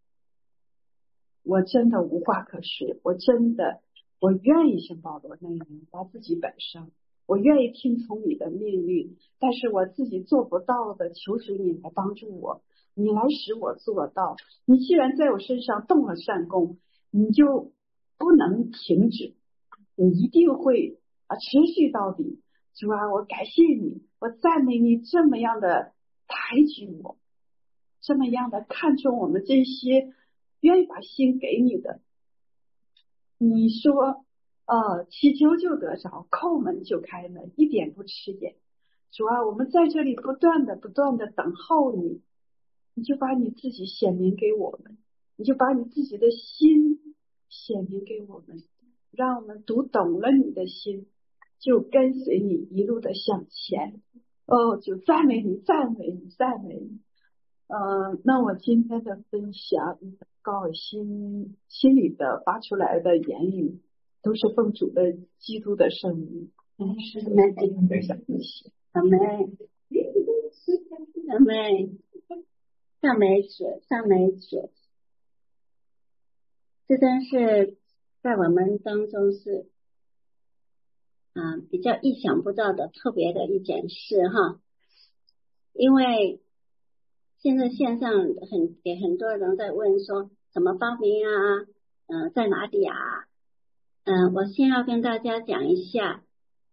我真的无话可说，我真的我愿意像保罗那样把自己摆上，我愿意听从你的命令，但是我自己做不到的，求主你来帮助我，你来使我做到。你既然在我身上动了善功，你就不能停止，你一定会啊持续到底。主啊，我感谢你，我赞美你这么样的抬举我，这么样的看重我们这些愿意把心给你的。你说呃，祈求就得着，叩门就开门，一点不迟延。主啊，我们在这里不断的不断的等候你，你就把你自己显明给我们，你就把你自己的心显明给我们，让我们读懂了你的心，就跟随你一路的向前。哦，就赞美你，赞美你，赞美你。呃，那我今天的分享，告心心里的发出来的言语，都是奉主的基督的圣名。嗯，是的，分享一些。 阿门，阿门，赞美主，赞美主。这真是在我们当中是啊、呃、比较意想不到的特别的一件事哈，因为现在线上很给很多人在问说怎么报名啊，嗯、呃，在哪里啊？嗯、呃，我先要跟大家讲一下，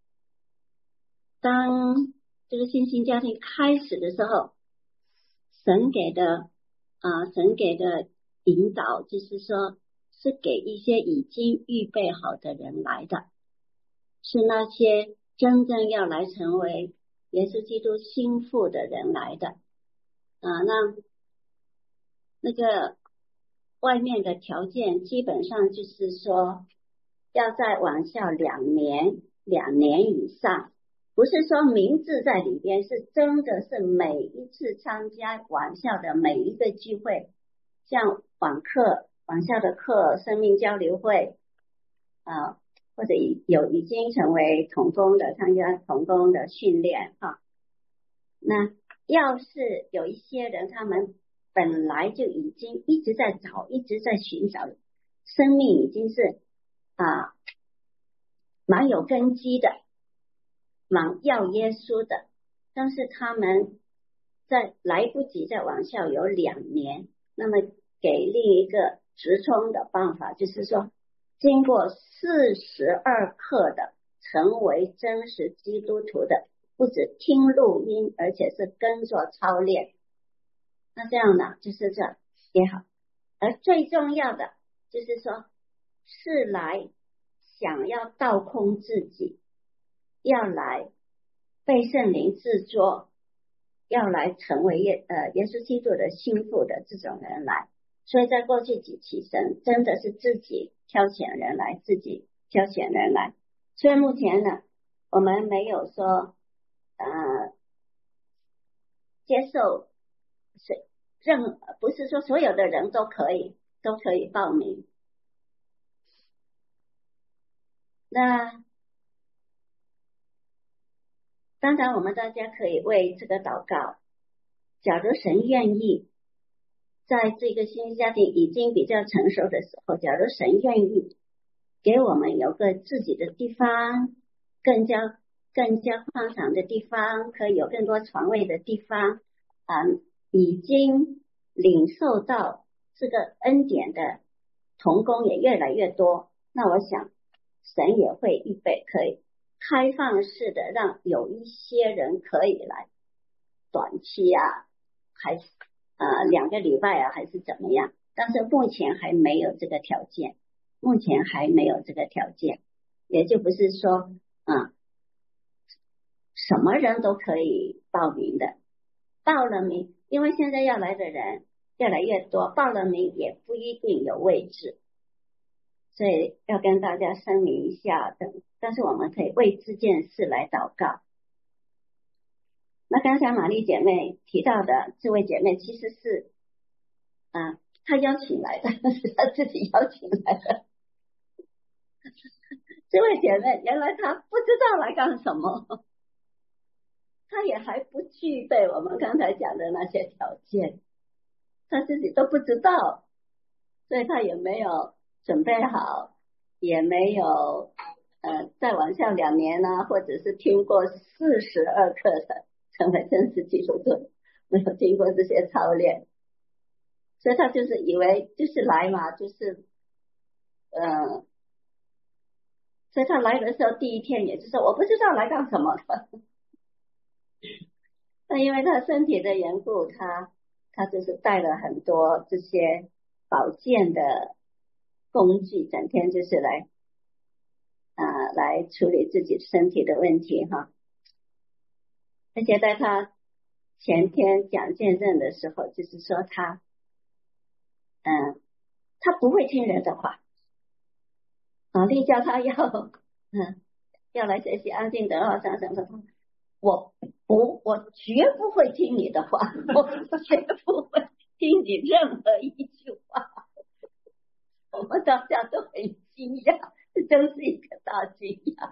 当这个新兴家庭开始的时候，神给的啊、呃，神给的引导就是说，是给一些已经预备好的人来的，是那些真正要来成为耶稣基督心腹的人来的。啊，那那个外面的条件基本上就是说，要在网校两年，两年以上，不是说名字在里边，是真的是每一次参加网校的每一个聚会，像网课、网校的课、生命交流会啊，或者有已经成为同工的，参加同工的训练哈。那要是有一些人，他们本来就已经一直在找，一直在寻找，生命已经是啊蛮有根基的，蛮要耶稣的，但是他们在来不及在网校有两年，那么给另一个直冲的办法，就是说经过四十二课的成为真实基督徒的，不止听录音，而且是跟着操练。那这样呢，就是这也好。而最重要的就是说，是来想要倒空自己，要来被圣灵制作，要来成为耶呃耶稣基督的心腹的这种人来。所以在过去几期神真的是自己挑选人来，自己挑选人来。所以目前呢，我们没有说呃接受是任不是说所有的人都可以都可以报名。那当然我们大家可以为这个祷告，假如神愿意在这个新家庭已经比较成熟的时候，假如神愿意给我们有个自己的地方，更加更加宽敞的地方，可以有更多床位的地方啊、嗯，已经领受到这个恩典的同工也越来越多，那我想神也会预备可以开放式的让有一些人可以来短期啊，还是呃两个礼拜啊，还是怎么样？但是目前还没有这个条件，目前还没有这个条件，也就不是说啊、嗯、什么人都可以报名的。报了名，因为现在要来的人越来越多，报了名也不一定有位置，所以要跟大家声明一下的。但是我们可以为这件事来祷告。那刚才玛丽姐妹提到的这位姐妹其实是啊，她邀请来的，是她自己邀请来的。这位姐妹原来她不知道来干什么，她也还不具备我们刚才讲的那些条件，她自己都不知道，所以她也没有准备好，也没有呃在往下两年啊，或者是听过四十二课的成为真实基督徒，没有经过这些操练，所以他就是以为就是来嘛，就是呃，所以他来的时候第一天也是说我不知道来干什么的，那因为他身体的缘故，他他就是带了很多这些保健的工具，整天就是来啊、呃、来处理自己身体的问题哈。而且在他前天讲见证的时候，就是说他嗯他不会听人的话，玛丽叫他要嗯要来学习安静等候上升的，我不我绝不会听你的话，我绝不会听你任何一句话。我们大家都很惊讶，这真是一个大惊讶。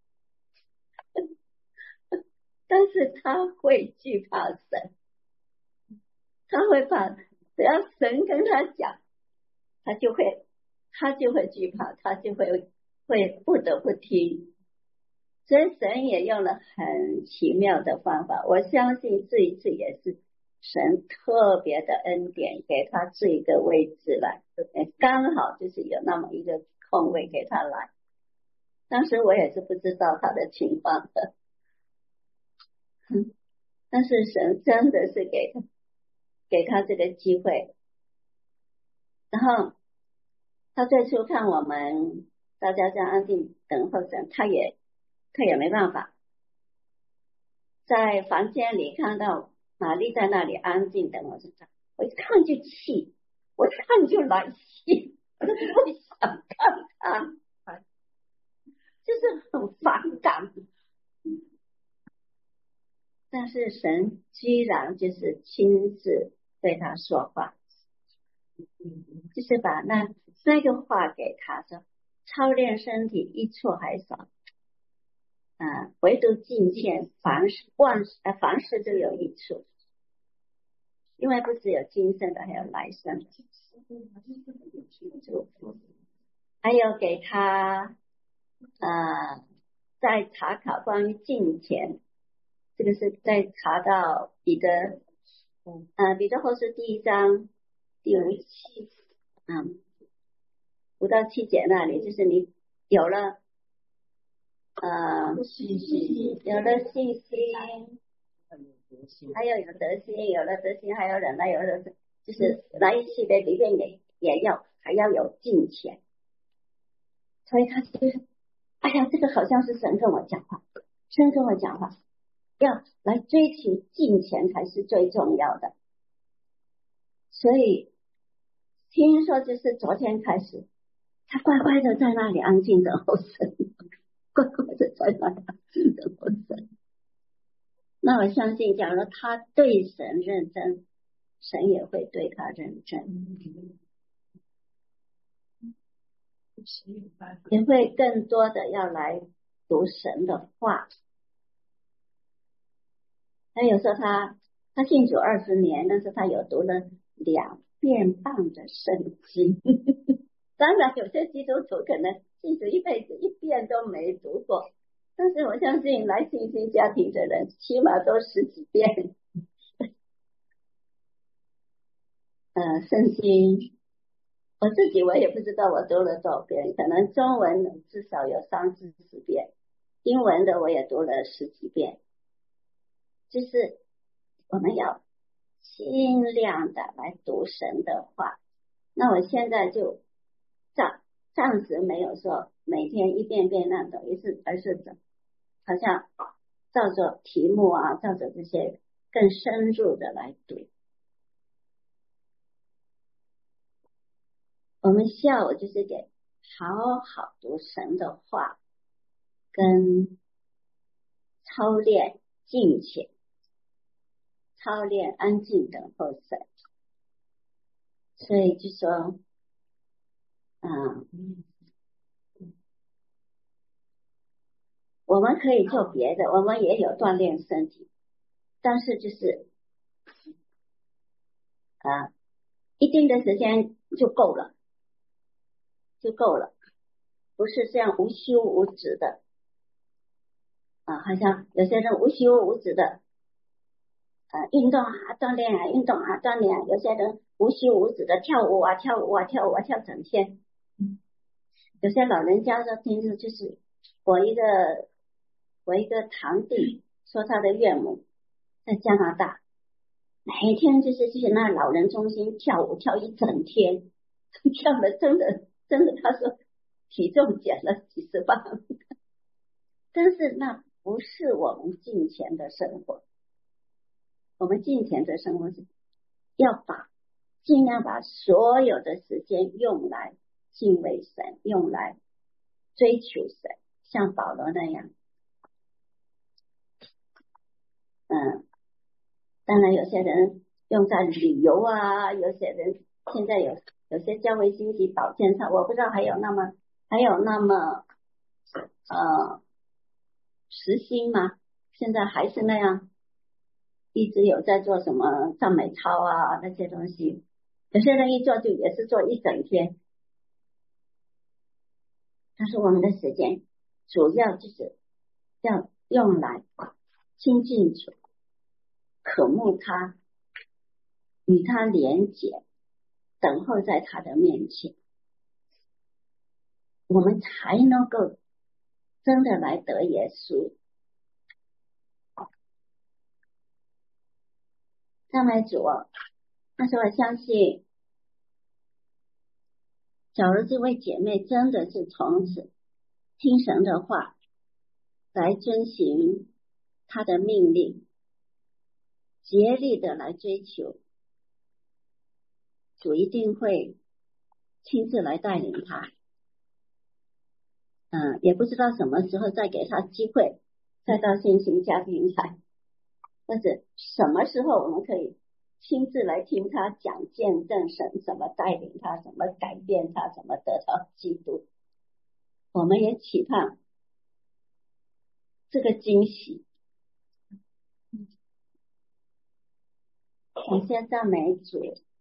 但是他会惧怕神，他会怕，只要神跟他讲，他就会他就会惧怕，他就会会不得不听。所以神也用了很奇妙的方法，我相信这一次也是神特别的恩典给他这一个位置来，刚好就是有那么一个空位给他来。当时我也是不知道他的情况的，但是神真的是给他给他这个机会。然后他最初看我们大家这样安静等候神，他也他也没办法。在房间里看到玛丽在那里安静等我，我一看就气，我一看就来气，我就不想看他，就是很反感。但是神居然就是亲自对他说话，就是把那那个话给他说，操练身体益处还少啊，唯独敬虔凡事万事呃凡事都有益处，因为不只有今生的，还有来生的祝福，还有给他呃在查考关于敬虔，这个是在查到彼得呃彼得后书第一章第五七嗯五到七节那里，就是你有了呃信心， 有了信心，还有有德行，有了德行还有忍耐，有了就是那一系列里面也也要还要有敬虔，所以他就是哎呀，这个好像是神跟我讲话，神跟我讲话，要来追求敬虔才是最重要的。所以听说就是昨天开始，他乖乖的在那里安静等候神，乖乖的在那里安静等候神。那我相信，假如他对神认真，神也会对他认真，也会更多的要来读神的话。 他有时候他他信主二十年，但是他有读了两遍半的圣经。当然，有些基督徒可能信主一辈子一遍都没读过，但是我相信来信心家庭的人起码都十几遍。呃，圣经我自己我也不知道我读了多少遍，可能中文至少有三四十遍，英文的我也读了十几遍。就是我们要尽量的来读神的话。那我现在就暂暂时没有说每天一遍遍那种，而是而是好像照着题目啊，照着这些更深入的来读。我们下午就是给好好读神的话，跟操练敬虔，操练安静等候神。所以就说嗯，我们可以做别的，我们也有锻炼身体，但是就是啊，一定的时间就够了，就够了，不是这样无休无止的啊，好像有些人无休无止的呃运动啊锻炼啊运动啊锻炼啊，有些人无休无止的跳舞啊跳舞啊跳舞啊跳整天。有些老人家说听着，就是我一个我一个堂弟说他的岳母在加拿大，每天就是去那老人中心跳舞跳一整天，跳了真的真的他说体重减了几十磅。但是那不是我们敬虔的生活，我们敬虔的生活是要把尽量把所有的时间用来敬畏神，用来追求神，像保罗那样。嗯，当然有些人用在旅游啊，有些人现在有有些教会经济保健上，我不知道还有那么还有那么呃实心吗？现在还是那样，一直有在做什么赞美操啊那些东西，有些人一做就也是做一整天。但是我们的时间主要就是要用来亲近主，渴慕他，与他连结，等候在他的面前，我们才能够真的来得耶稣。赞美主，但是我相信假如这位姐妹真的是从此听神的话来遵行他的命令，竭力的来追求，主一定会亲自来带领他。嗯，也不知道什么时候再给他机会再到信心家庭来，但是什么时候我们可以亲自来听他讲见证神怎么带领他，怎么改变他，怎么得到基督。我们也期盼这个惊喜。感谢赞美主。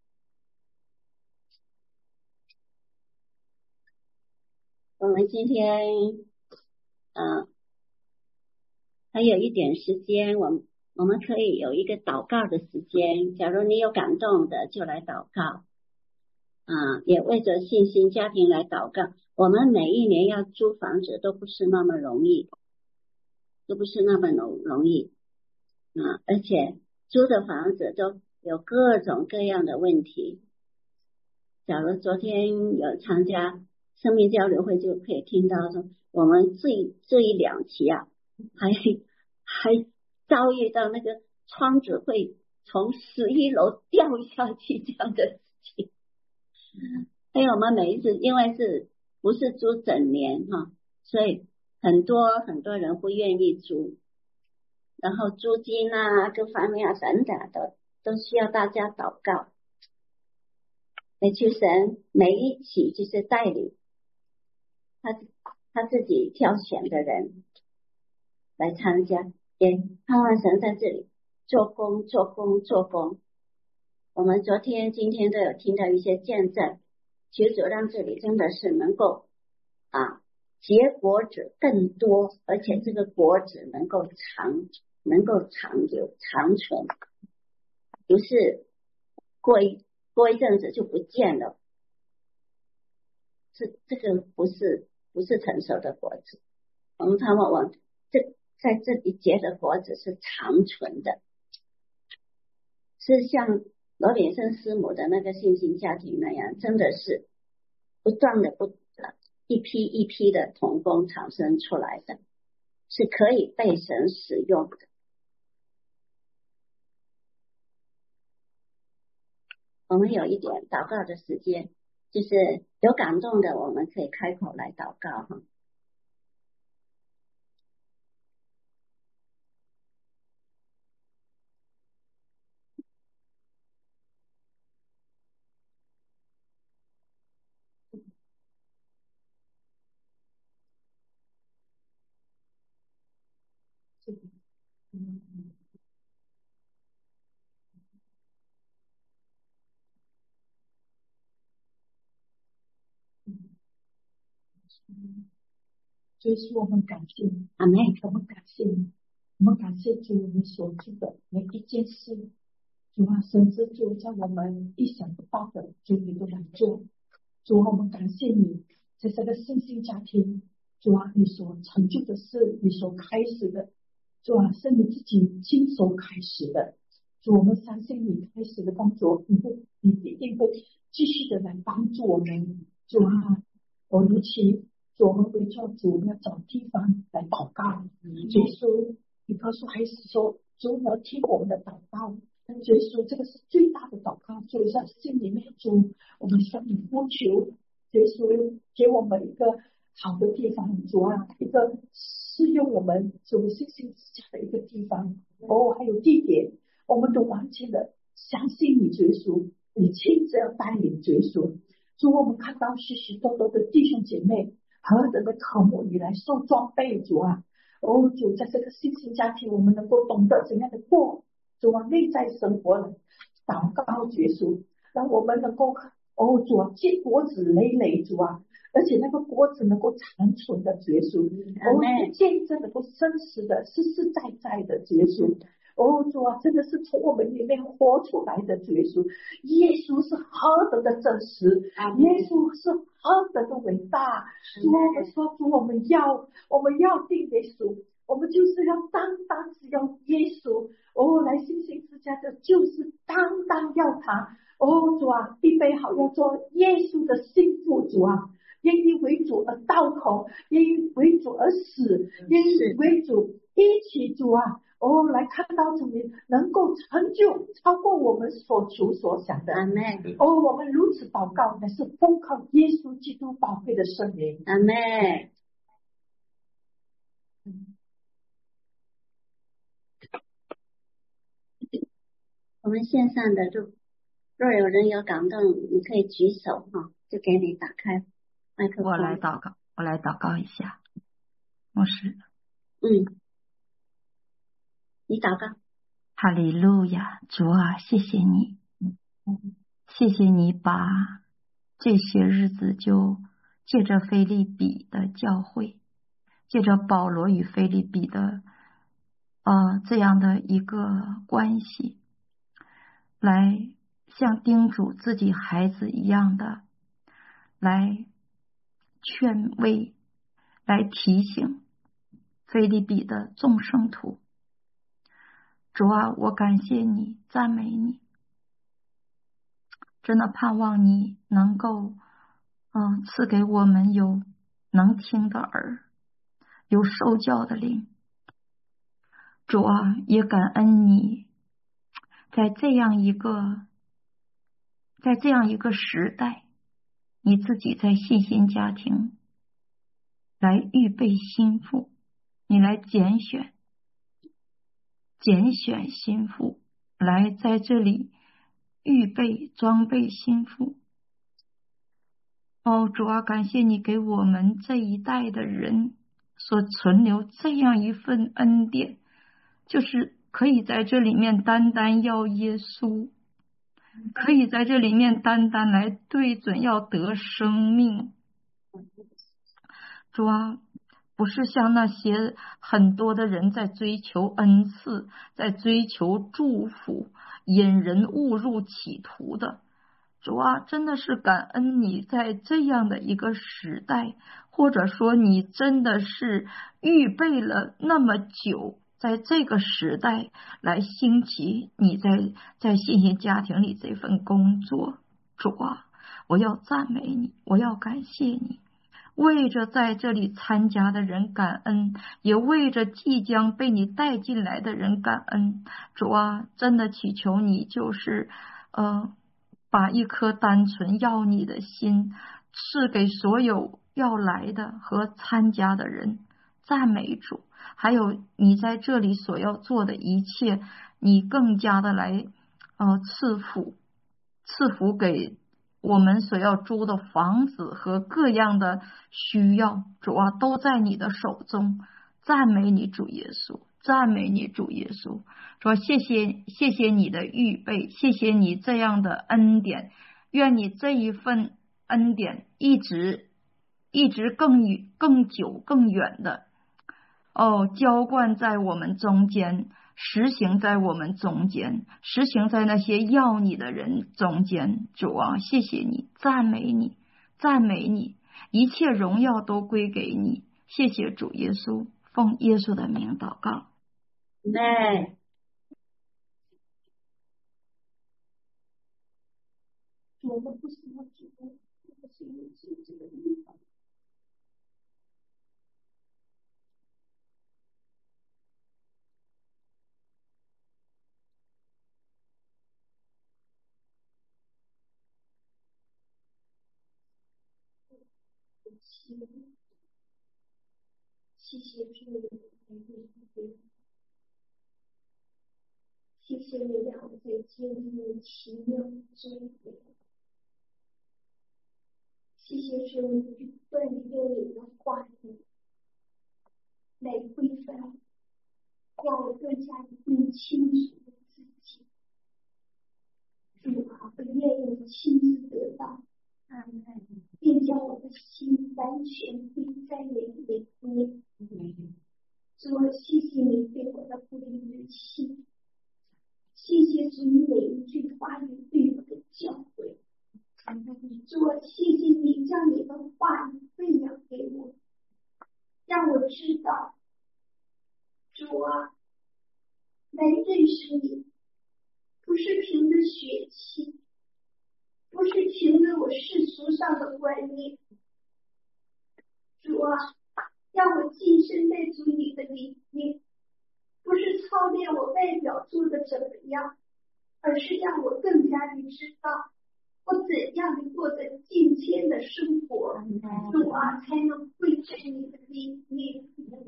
我们今天嗯还有一点时间，我们我们可以有一个祷告的时间，假如你有感动的就来祷告啊，也为着信心家庭来祷告。我们每一年要租房子都不是那么容易，都不是那么容容易啊，而且租的房子都有各种各样的问题。假如昨天有参加生命交流会，就可以听到说，我们这这一两期啊，还还遭遇到那个窗子会从十一楼掉下去这样的事情。还有我们每一次因为是不是租整年哈，所以很多很多人不愿意租，然后租金啊各方面啊等等都都需要大家祷告，来求神每一起就是带领他他自己挑选的人来参加，也盼望神在这里做工做工做工。我们昨天今天都有听到一些见证，求主让这里真的是能够啊结果子更多，而且这个果子能够长能够长久长存，不是过一过一阵子就不见了。这这个不是不是成熟的果子，我们他们往这在这里结的果子是长存的，是像罗炳生师母的那个信心家庭那样，真的是不断的不一批一批的同工产生出来的，是可以被神使用的。我们有一点祷告的时间，就是有感动的我们可以开口来祷告哈。 所以说我们感谢你， 阿们， 我们感谢你，我们感谢主你所做的每一件事，主啊，甚至就在我们意想不到的，主你都来做。主啊，我们感谢你，在这个信心家庭，主啊，你所成就的事，你所开始的，主啊，是你自己亲手开始的。主，我们相信你开始的工作，你会，你一定会继续的来帮助我们。主啊，我如其。主，我们为做主要找地方来祷告。耶稣，你告诉孩子说，主你要听我们的祷告。耶稣，这个是最大的祷告，所以在心里面，主，我们向你呼求，耶稣给我们一个好的地方，主啊，一个适用我们主信心之家的一个地方。哦，还有地点，我们都完全的相信你，耶稣，你亲自要带领耶稣。主，我们看到许许多多的弟兄姐妹。何等的渴慕你来受装备，主啊！哦，主，在这个信心家庭，我们能够懂得怎样的过，主啊，内在生活了，祷告结束，让我们能够，哦，主啊，结果子累累，主啊，而且那个果子能够长存的结束，我们见证能够真实的、实实在在的结束。哦，主啊，真的是从我们里面活出来的耶稣，耶稣是何等的真实，耶稣是何等的伟大。主，我们说，主，我们要，我们要定耶稣，我们就是要单单只要耶稣。哦，来信心之家的，就是单单要他。哦，主啊，预备好要做耶稣的心腹，主啊，愿意为主而道口，愿意为主而死，愿意为主一起，主啊。哦，来看到主你能够成就超过我们所求所想的。 阿们。 哦，我们如此祷告，乃是奉靠耶稣基督宝贵的圣名。 阿们。我们线上的若若有人有感动，你可以举手哈，就给你打开麦克风。 我来祷告，我来祷告一下。牧师， 嗯。你祷告。 哈利路亚，主啊，谢谢你，谢谢你把这些日子就借着腓立比的教会，借着保罗与腓立比的呃这样的一个关系，来像叮嘱自己孩子一样的来劝慰，来提醒腓立比的众圣徒。主啊，我感谢你，赞美你，真的盼望你能够嗯赐给我们有能听的耳，有受教的灵。主啊，也感恩你在这样一个在这样一个时代，你自己在信心家庭来预备心腹，你来拣选拣选心腹，来在这里预备装备心腹。哦，主啊，感谢你给我们这一代的人所存留这样一份恩典，就是可以在这里面单单要耶稣，可以在这里面单单来对准要得生命。主啊，不是像那些很多的人在追求恩赐，在追求祝福，引人误入歧途的。主啊，真的是感恩你在这样的一个时代，或者说你真的是预备了那么久，在这个时代来兴起你在在信心家庭里这份工作。主啊，我要赞美你，我要感谢你，为着在这里参加的人感恩，也为着即将被你带进来的人感恩。主啊，真的祈求你就是呃，把一颗单纯要你的心赐给所有要来的和参加的人。赞美主，还有你在这里所要做的一切，你更加的来呃赐福赐福给我们所要租的房子和各样的需要。主啊，都在你的手中。赞美你主耶稣，赞美你主耶稣。说谢谢谢谢你的预备，谢谢你这样的恩典，愿你这一份恩典一直一直更更久更远的哦，浇灌在我们中间，实行在我们中间，实行在那些要你的人中间。主啊，谢谢你，赞美你，赞美你，一切荣耀都归给你。谢谢主耶稣，奉耶稣的名祷告。 那我们不是要主动，不是有这个地方。谢谢主，谢谢你让我在经历奇妙中，谢谢主，你不断地用你的话语来规范，让我更加的更清楚我自己。主啊，我愿意亲自得到，并将我的心完全闭在你里面。主啊，谢谢你对我的不离不弃，谢谢主你每一句话语对我的教诲。主啊，谢谢你将你的话语喂养给我，让我知道，主啊，来认识你，不是凭着血气，不是凭着我世俗上的观念。主啊，让我寄身在主你的里面，不是操练我外表做的怎么样，而是让我更加的知道我怎样的过着敬虔的生活，主啊，才能归在你的里面。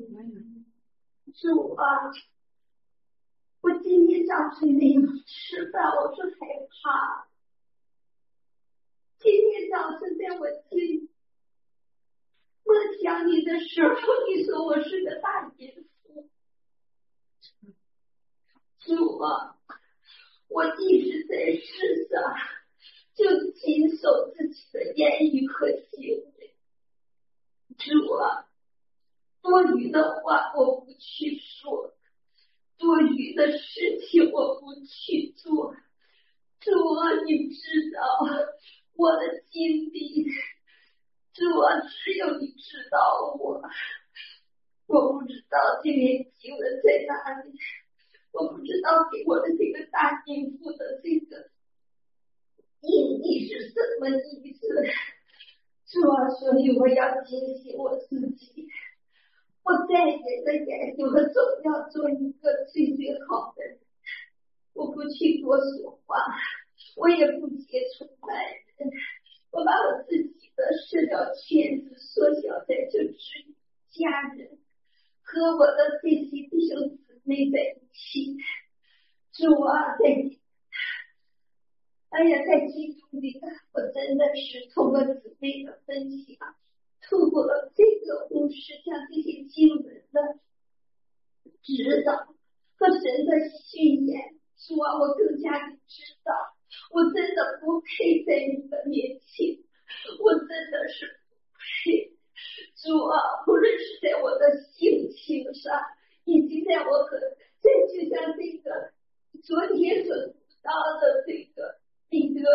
主啊，我今天早晨没有吃饭，我是害怕。今天早晨在我心默想你的时候，你说我是个大淫妇。主啊，我即使在世上，就谨守自己的言语和行为。主啊，多余的话我不去说，多余的事情我不去做。主啊，你知道我的心底，主啊，只有你知道我。我不知道这面经文在哪里，我不知道给我的这个大淫妇的这个意义是什么意思。主啊，所以我要警醒我自己，我在人的眼中总要做一个最最好的人。我不去多说话，我也不接触外人，我把我自己的社交圈子缩小在这只家人和我的这些弟兄姊妹在一起。主啊，在你哎呀，在基督里，我真的是通过姊妹的分享，通过这个牧师将这些经文的指导和我真的训练，主啊，我更加的知道，我真的不配在你的面前，我真的是不配。主啊，不论是在我的性情上，以及在我和在就像这个昨天所读到的这个彼得，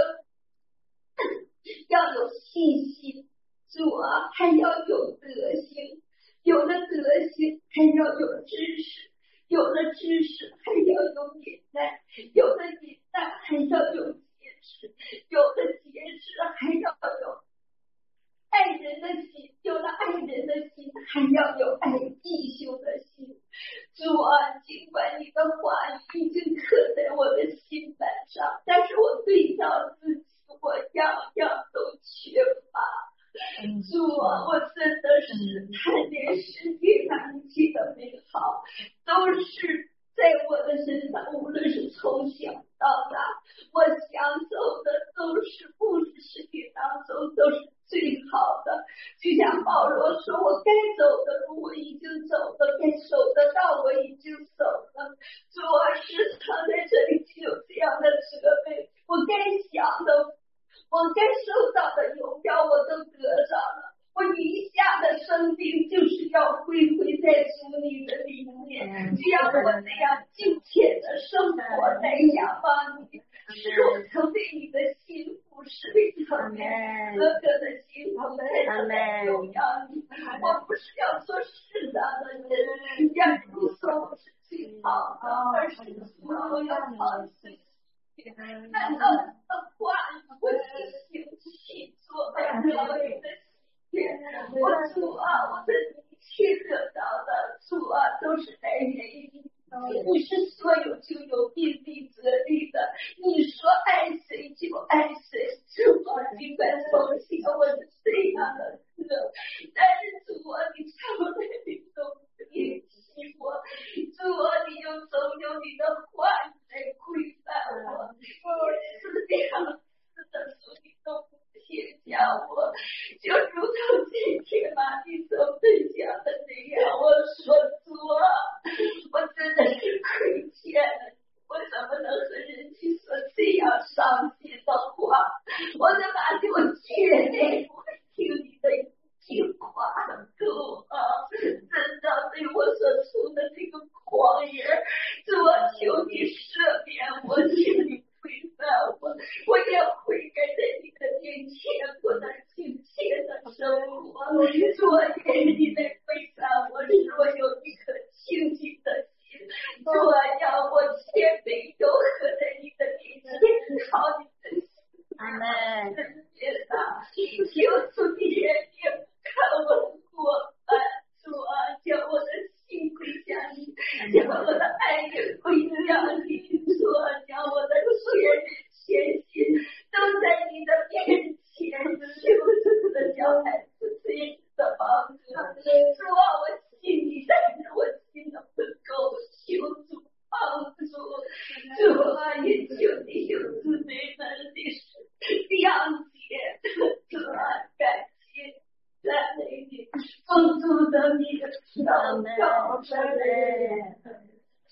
要有信心，主啊，还要有德行，有了德行还要有知识，有了知识还要有忍耐，有了忍耐还要有节制，有了节制还要有爱人的心，有了爱人的心还要有爱弟兄的心。主啊，尽管你的话语已经刻在我的心板上，但是我对照自己，我样样都缺乏。主啊，我真的是贪恋世界上一切的美好，都是在我的身上，无论是从小到大，我享受的都是物质世界当中都是最好的。就像保罗说，我该走的路我已经走了，该守的道我已经守了。主啊，时常在这里就有这样的责备，我该想的，我该受到的荣耀我都得着了，我余下的生命就是要归回在主你的里面，只要我这样敬虔的生活来仰望你，使我成为你的心腹，使我成为哥哥的心腹，才能荣耀你。我不是要做适当的人，让你说我是最好的，而是我要放弃。难道你的话我是行去做而没有你的喜悦？我主啊，我的一切得到的主啊，都是来源于你。不是所有就有并力责力的，你说爱谁就爱谁。主啊，尽管从前我是这样的歌，但是主啊，你从来没有撇弃我。主啊，你又总有你的话语来规范我，你是这样子的，所以都不撇下我。就如同今天玛丽所分享的那样，我说主啊，我真的是亏欠了，我怎么能和人去说这样伤心的话？我的玛丽，我绝对不会听你的一句话。主啊，真的对我所处的这个旷野，主啊，求你赦免我，请你推翻我，我也悔改在你的面前，过那亲切的生活。主啊，愿你来推翻我，使我有一颗清净的心。主啊，让我谦卑柔和在你的面前，靠你的心。阿门。求主你怜悯看我的过犯，主啊，叫我的心归向你，叫我的爱也归向你。主啊，叫我的全人全心都在你的面前，求主的小孩子随时的帮助。主啊，我信你，但是我心的不够，求主帮助。主啊，也求你有姊妹们的谅解。主啊，感谢赞美你，奉主的名祷告，阿门。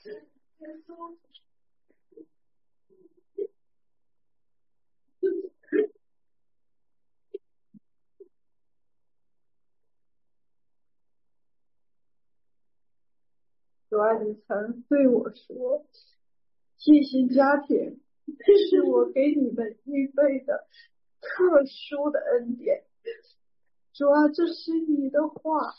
主啊，你曾对我说，信心家庭是我给你们预备的特殊的恩典。主啊，这是你的话，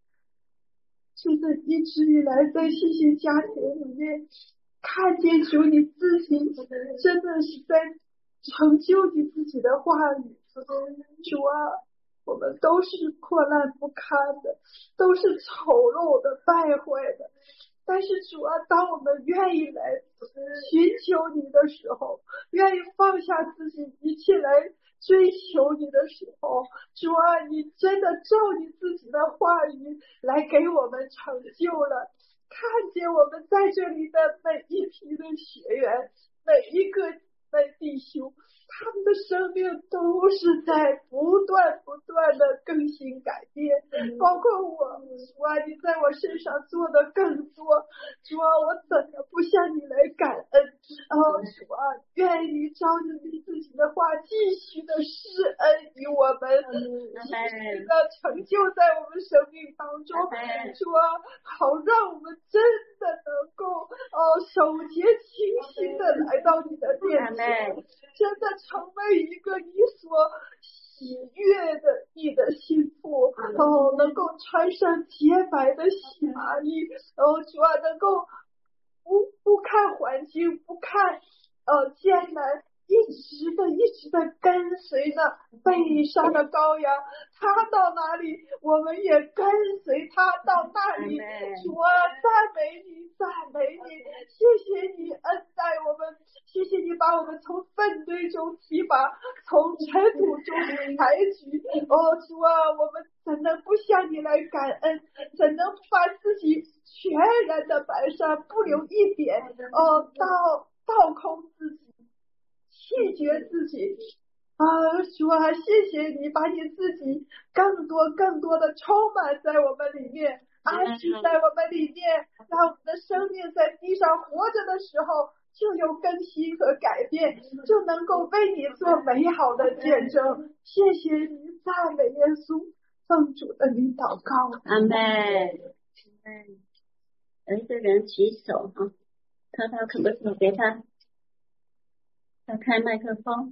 就是一直以来在信心家庭里面看见主你自己真的是在成就你自己的话语。主啊，我们都是破烂不堪的，都是丑陋的败坏的，但是主啊，当我们愿意来寻求你的时候，愿意放下自己一切来追求你的时候，主啊，你真的照你自己的话语来给我们成就了。看见我们在这里的每一批的学员，每一个的弟兄，他们的生命都是在不断不断的更新改变。 包括我，主啊，你在我身上做的更多，主啊，我怎么不向你来感恩？哦，主啊，愿你照着你自己的话继续的施恩于我们，继续的成就在我们生命当中，主啊，好让我们真的能够哦守节清心的来到你的面前，真的成为一个你所喜悦的你的心腹，哦，能够穿上洁白的喜麻衣，哦，主啊，能够不不看环境，不看呃艰难，一直的一直的跟随着背上的羔羊，他到哪里，我们也跟随他到那里。主啊，赞美你，赞美你，谢谢你恩待我们，谢谢你把我们从粪堆中提拔，从尘土中抬举。哦，主啊，我们怎能不向你来感恩？怎能把自己全然的摆上，不留一点？哦，倒倒空自己，弃绝自己。啊，主啊，谢谢你把你自己更多更多的充满在我们里面，安居在我们里面，让我们的生命在地上活着的时候就有更新和改变，就能够为你做美好的见证。谢谢你，赞美耶稣，奉主的名祷告。 阿门。有一个人举手哈，涛涛可不可以给他他开麦克风？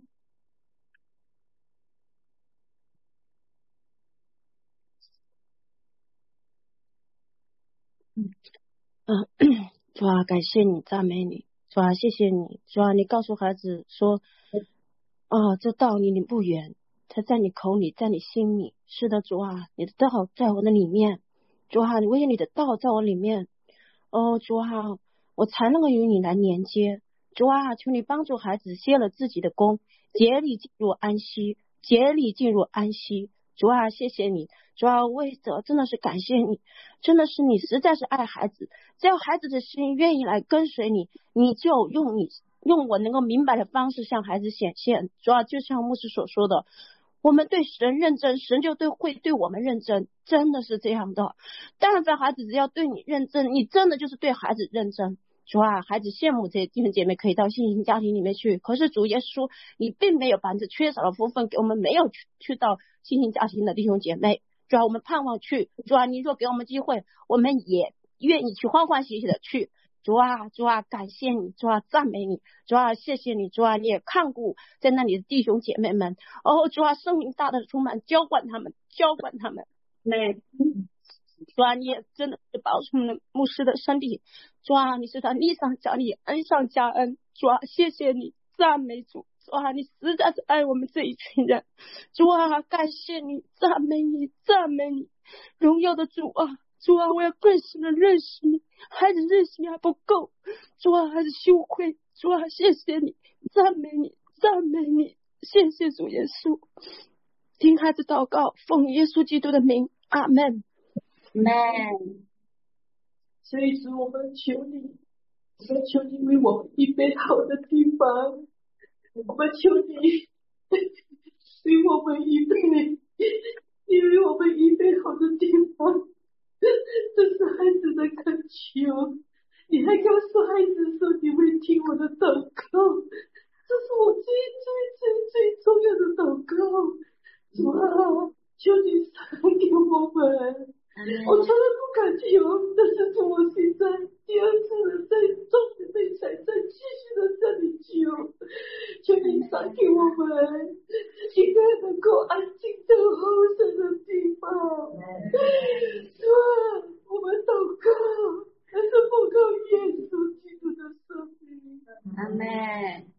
嗯啊，主啊，感谢你，赞美你，主啊，谢谢你，主啊，你告诉孩子说，啊，这道离你不远，它在你口里，在你心里。是的，主啊，你的道在我的里面，主啊，你唯有你的道在我里面。哦，主啊，我才能够与你来连接。主啊，求你帮助孩子歇了自己的功，竭力进入安息，竭力进入安息。主啊，谢谢你，主啊，为此真的是感谢你，真的是你实在是爱孩子，只要孩子的心愿意来跟随你，你就用你用我能够明白的方式向孩子显现。主啊，就像牧师所说的，我们对神认真，神就对会对我们认真，真的是这样的。但凡孩子只要对你认真，你真的就是对孩子认真。主啊，孩子羡慕这些弟兄姐妹可以到信心家庭里面去，可是主耶稣你并没有把这缺少的福分给我们没有去去到信心家庭的弟兄姐妹。主啊，我们盼望去，主啊，你若给我们机会，我们也愿意去欢欢喜喜的去。主啊，主啊，感谢你，主啊，赞美你，主啊，谢谢你，主啊，你也看顾在那里的弟兄姐妹们。哦，主啊，圣灵大的充满，浇灌他们，浇灌他们。 那主啊，你也真的是保守了牧师的身体。主啊，你是他力上加力，恩上加恩。主啊，谢谢你，赞美主。主啊，你实在是爱我们这一群人。主啊，感谢你，赞美你，赞美你，荣耀的主啊。主啊，我要更深的认识你，孩子认识你还不够。主啊，还是羞愧。主啊，谢谢你，赞美你，赞美你，谢谢主耶稣。听孩子祷告，奉耶稣基督的名，阿门。 Amen。 所以主，我们求你，我们求你为我们预备好的地方，我们求你为我们预备，你为我们预备好的地方。这是孩子的恳求，你还告诉孩子说你会听我的祷告，这是我最最最最重要的祷告。主啊，求你赏给我们。我从来不敢求，但是主，我现在第二次了，在众人面前再继续的向你求，求你赏给我们一个能够安静等候神的地方。主啊，我们祷告，但是不靠耶稣基督的生命。 阿门。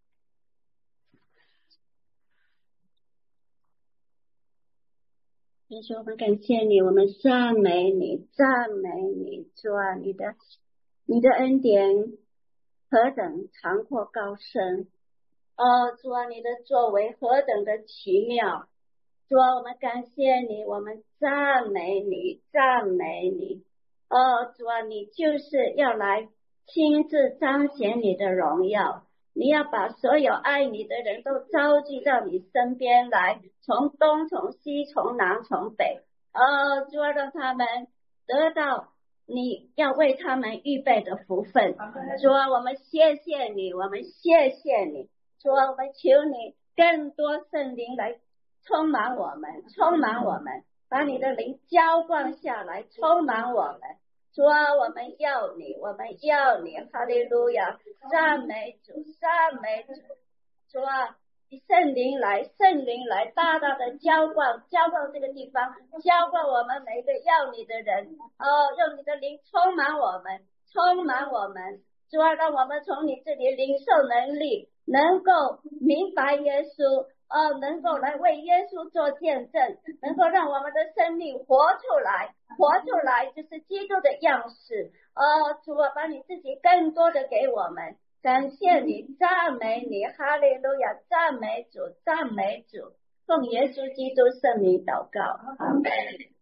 耶稣，我们感谢你，我们赞美你，赞美你。主啊，你的你的恩典何等长阔高深，哦，主啊，你的作为何等的奇妙。主啊，我们感谢你，我们赞美你，赞美你。哦，主啊，你就是要来亲自彰显你的荣耀，你要把所有爱你的人都召集到你身边来，从东从西从南从北。 哦，主啊，让他们得到你要为他们预备的福分。主啊，我们谢谢你，我们谢谢你。主啊，我们求你更多圣灵来充满我们，充满我们，把你的灵浇灌下来，充满我们。主啊，我们要你，我们要你，哈利路亚，赞美主，赞美主。主啊，圣灵来，圣灵来，大大的浇灌，浇灌这个地方，浇灌我们每一个要你的人。哦，用你的灵充满我们，充满我们。主啊，让我们从你这里领受能力，能够明白耶稣，哦，能够来为耶稣做见证，能够让我们的生命活出来，活出来就是基督的样式。哦，主啊，把你自己更多的给我们。感谢你，赞美你，哈利路亚，赞美主，赞美主，奉耶稣基督圣名祷告，阿门。